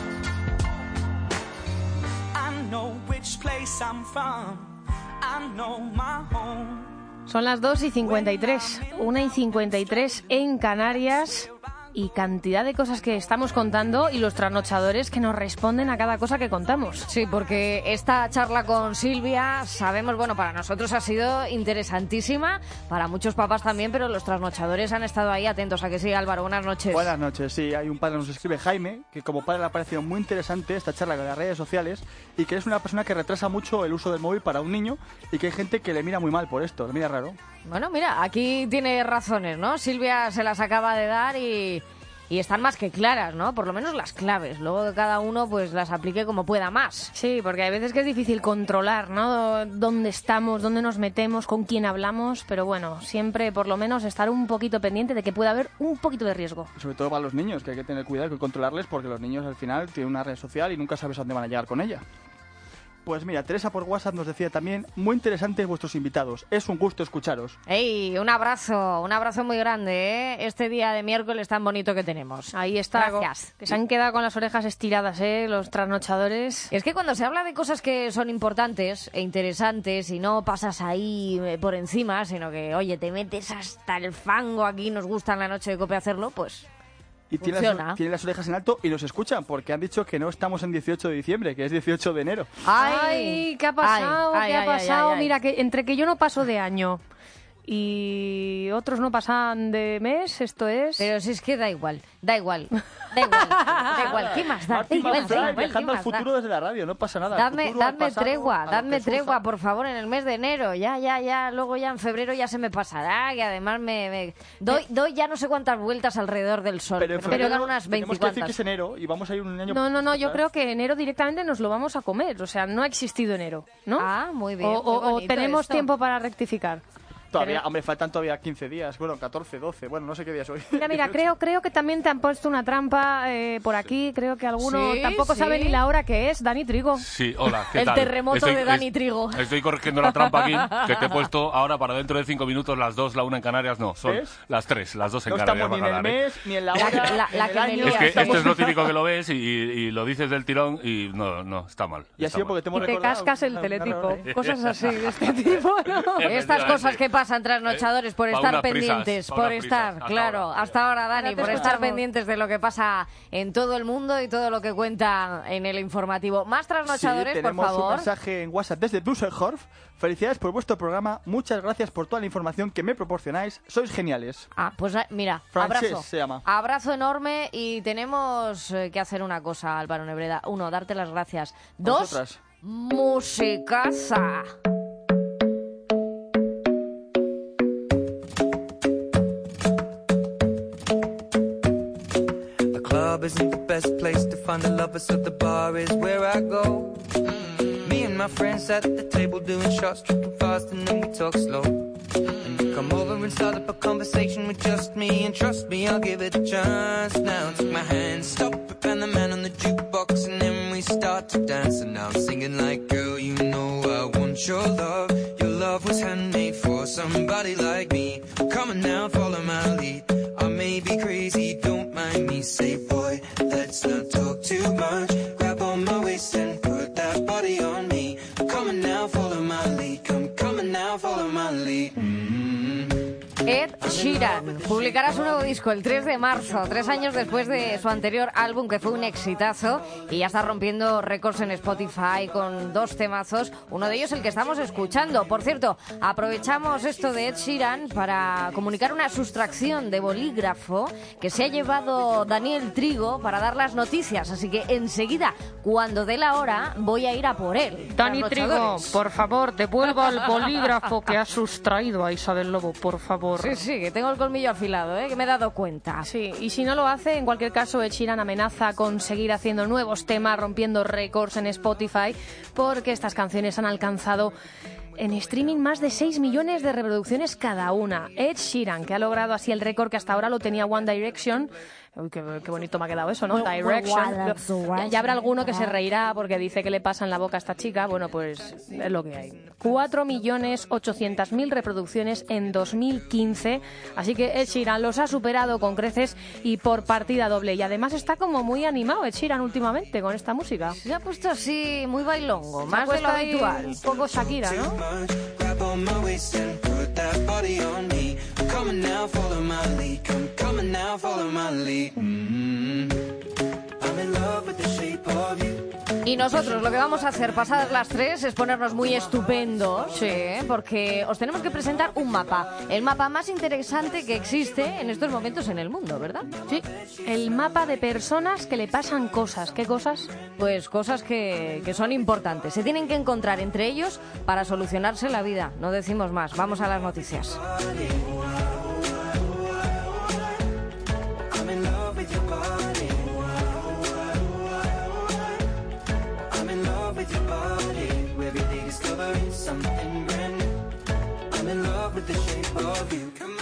I know which place I'm from, I know my home. Son las 2:53, 1:53 en Canarias, y cantidad de cosas que estamos contando y los trasnochadores que nos responden a cada cosa que contamos. Sí, porque esta charla con Silvia, sabemos, bueno, para nosotros ha sido interesantísima, para muchos papás también, pero los trasnochadores han estado ahí atentos. ¿A que sí, Álvaro? Buenas noches. Buenas noches, sí, hay un padre, nos escribe Jaime, que como padre le ha parecido muy interesante esta charla con las redes sociales y que es una persona que retrasa mucho el uso del móvil para un niño y que hay gente que le mira muy mal por esto, le mira raro. Bueno, mira, aquí tiene razones, ¿no? Silvia se las acaba de dar y están más que claras, ¿no? Por lo menos las claves. Luego que cada uno pues las aplique como pueda más. Sí, porque hay veces que es difícil controlar, ¿no? Dónde estamos, dónde nos metemos, con quién hablamos, pero bueno, siempre por lo menos estar un poquito pendiente de que pueda haber un poquito de riesgo. Sobre todo para los niños, que hay que tener cuidado y controlarles, porque los niños al final tienen una red social y nunca sabes a dónde van a llegar con ella. Pues mira, Teresa por WhatsApp nos decía también, muy interesantes vuestros invitados, es un gusto escucharos. ¡Ey! Un abrazo muy grande, ¿eh? Este día de miércoles tan bonito que tenemos. Ahí está. Gracias. Que se han quedado con las orejas estiradas, los trasnochadores. Es que cuando se habla de cosas que son importantes e interesantes y no pasas ahí por encima, sino que, oye, te metes hasta el fango, aquí nos gusta en la noche de COPE hacerlo, pues... Y tiene las orejas en alto y nos escuchan, porque han dicho que no estamos en 18 de diciembre, que es 18 de enero. ¡Ay! ¿Qué ha pasado? ¿Qué ha pasado? Mira, que entre que yo no paso de año y otros no pasan de mes, esto es... Pero si es que da igual. ¿Qué más da? Viajando al futuro desde la radio, no pasa nada. Dadme tregua, por favor, en el mes de enero. Ya, luego ya en febrero ya se me pasará, que además doy ya no sé cuántas vueltas alrededor del sol, pero dan unas 20 tenemos que decir que es enero y vamos a ir un año... No, yo creo que enero directamente nos lo vamos a comer, o sea, no ha existido enero, ¿no? Ah, muy bien. O tenemos tiempo para rectificar. Todavía, hombre, faltan todavía 15 días, bueno, 14, 12, bueno, no sé qué día es hoy. Mira, creo que también te han puesto una trampa por aquí, creo que alguno tampoco sabe ni la hora que es, Dani Trigo. Sí, hola, ¿qué tal? El terremoto de Dani Trigo. Estoy corrigiendo la trampa aquí, que te he puesto ahora para dentro de 5 minutos, las 2, la 1 en Canarias, no, son las 3, las 2 en Canarias. No estamos ni en el mes, ni en la hora, la que me lía. Es que esto es lo típico que lo ves y lo dices del tirón y no, está mal. Y así porque te hemos recordado. Te cascas el teletipo, cosas así de este tipo, ¿no? Estas cosas que pasan trasnochadores por estar pendientes, hasta ahora, Dani, por estar pendientes de lo que pasa en todo el mundo y todo lo que cuenta en el informativo. Más trasnochadores, por favor. Tenemos un mensaje en WhatsApp desde Düsseldorf. Felicidades por vuestro programa, muchas gracias por toda la información que me proporcionáis, sois geniales. Pues mira, Francés abrazo. Se llama. Abrazo enorme y tenemos que hacer una cosa, Álvaro Nebreda. 1, darte las gracias. 2, musicaza. Isn't the best place to find a lover, so the bar is where I go. Me and my friends at the table doing shots, tripping fast, and then we talk slow. And you come over and start up a conversation with just me, and trust me, I'll give it a chance. Now take my hand, stop it, and the man on the jukebox, and then we start to dance. And now I'm singing like, girl, you know I want your love. Your love was handmade for somebody like me. Come on now, follow my lead. I may be crazy, don't mind me. Say, boy, let's not talk too much. Grab on my waist and put that body on me. Come on now, follow my lead. Come on now, follow my lead. Ed Sheeran. Sheeran publicará su nuevo disco el 3 de marzo, 3 años después de su anterior álbum, que fue un exitazo, y ya está rompiendo récords en Spotify con 2 temazos, uno de ellos el que estamos escuchando. Por cierto, aprovechamos esto de Ed Sheeran para comunicar una sustracción de bolígrafo que se ha llevado Daniel Trigo para dar las noticias, así que enseguida, cuando dé la hora, voy a ir a por él. Dani Trigo, por favor, devuelva el bolígrafo que ha sustraído a Isabel Lobo, por favor. Sí, que tengo el colmillo afilado, que me he dado cuenta. Sí, y si no lo hace, en cualquier caso, Ed Sheeran amenaza con seguir haciendo nuevos temas, rompiendo récords en Spotify, porque estas canciones han alcanzado en streaming más de 6 millones de reproducciones cada una. Ed Sheeran, que ha logrado así el récord que hasta ahora lo tenía One Direction. Uy, qué bonito me ha quedado eso, ¿no? Direction. Ya habrá alguno que se reirá porque dice que le pasa en la boca a esta chica. Bueno, pues es lo que hay. 4.800.000 reproducciones en 2015. Así que Ed Sheeran los ha superado con creces y por partida doble. Y además está como muy animado Ed Sheeran últimamente con esta música. Se ha puesto así muy bailongo, más de lo habitual. Un poco Shakira, ¿no? Y nosotros lo que vamos a hacer pasadas las 3 es ponernos muy estupendos, porque os tenemos que presentar un mapa, el mapa más interesante que existe en estos momentos en el mundo, ¿verdad? Sí, el mapa de personas que le pasan cosas. ¿Qué cosas? Pues cosas que son importantes, se tienen que encontrar entre ellos para solucionarse la vida, no decimos más, vamos a las noticias. Something brand new. I'm in love with the shape of you. Come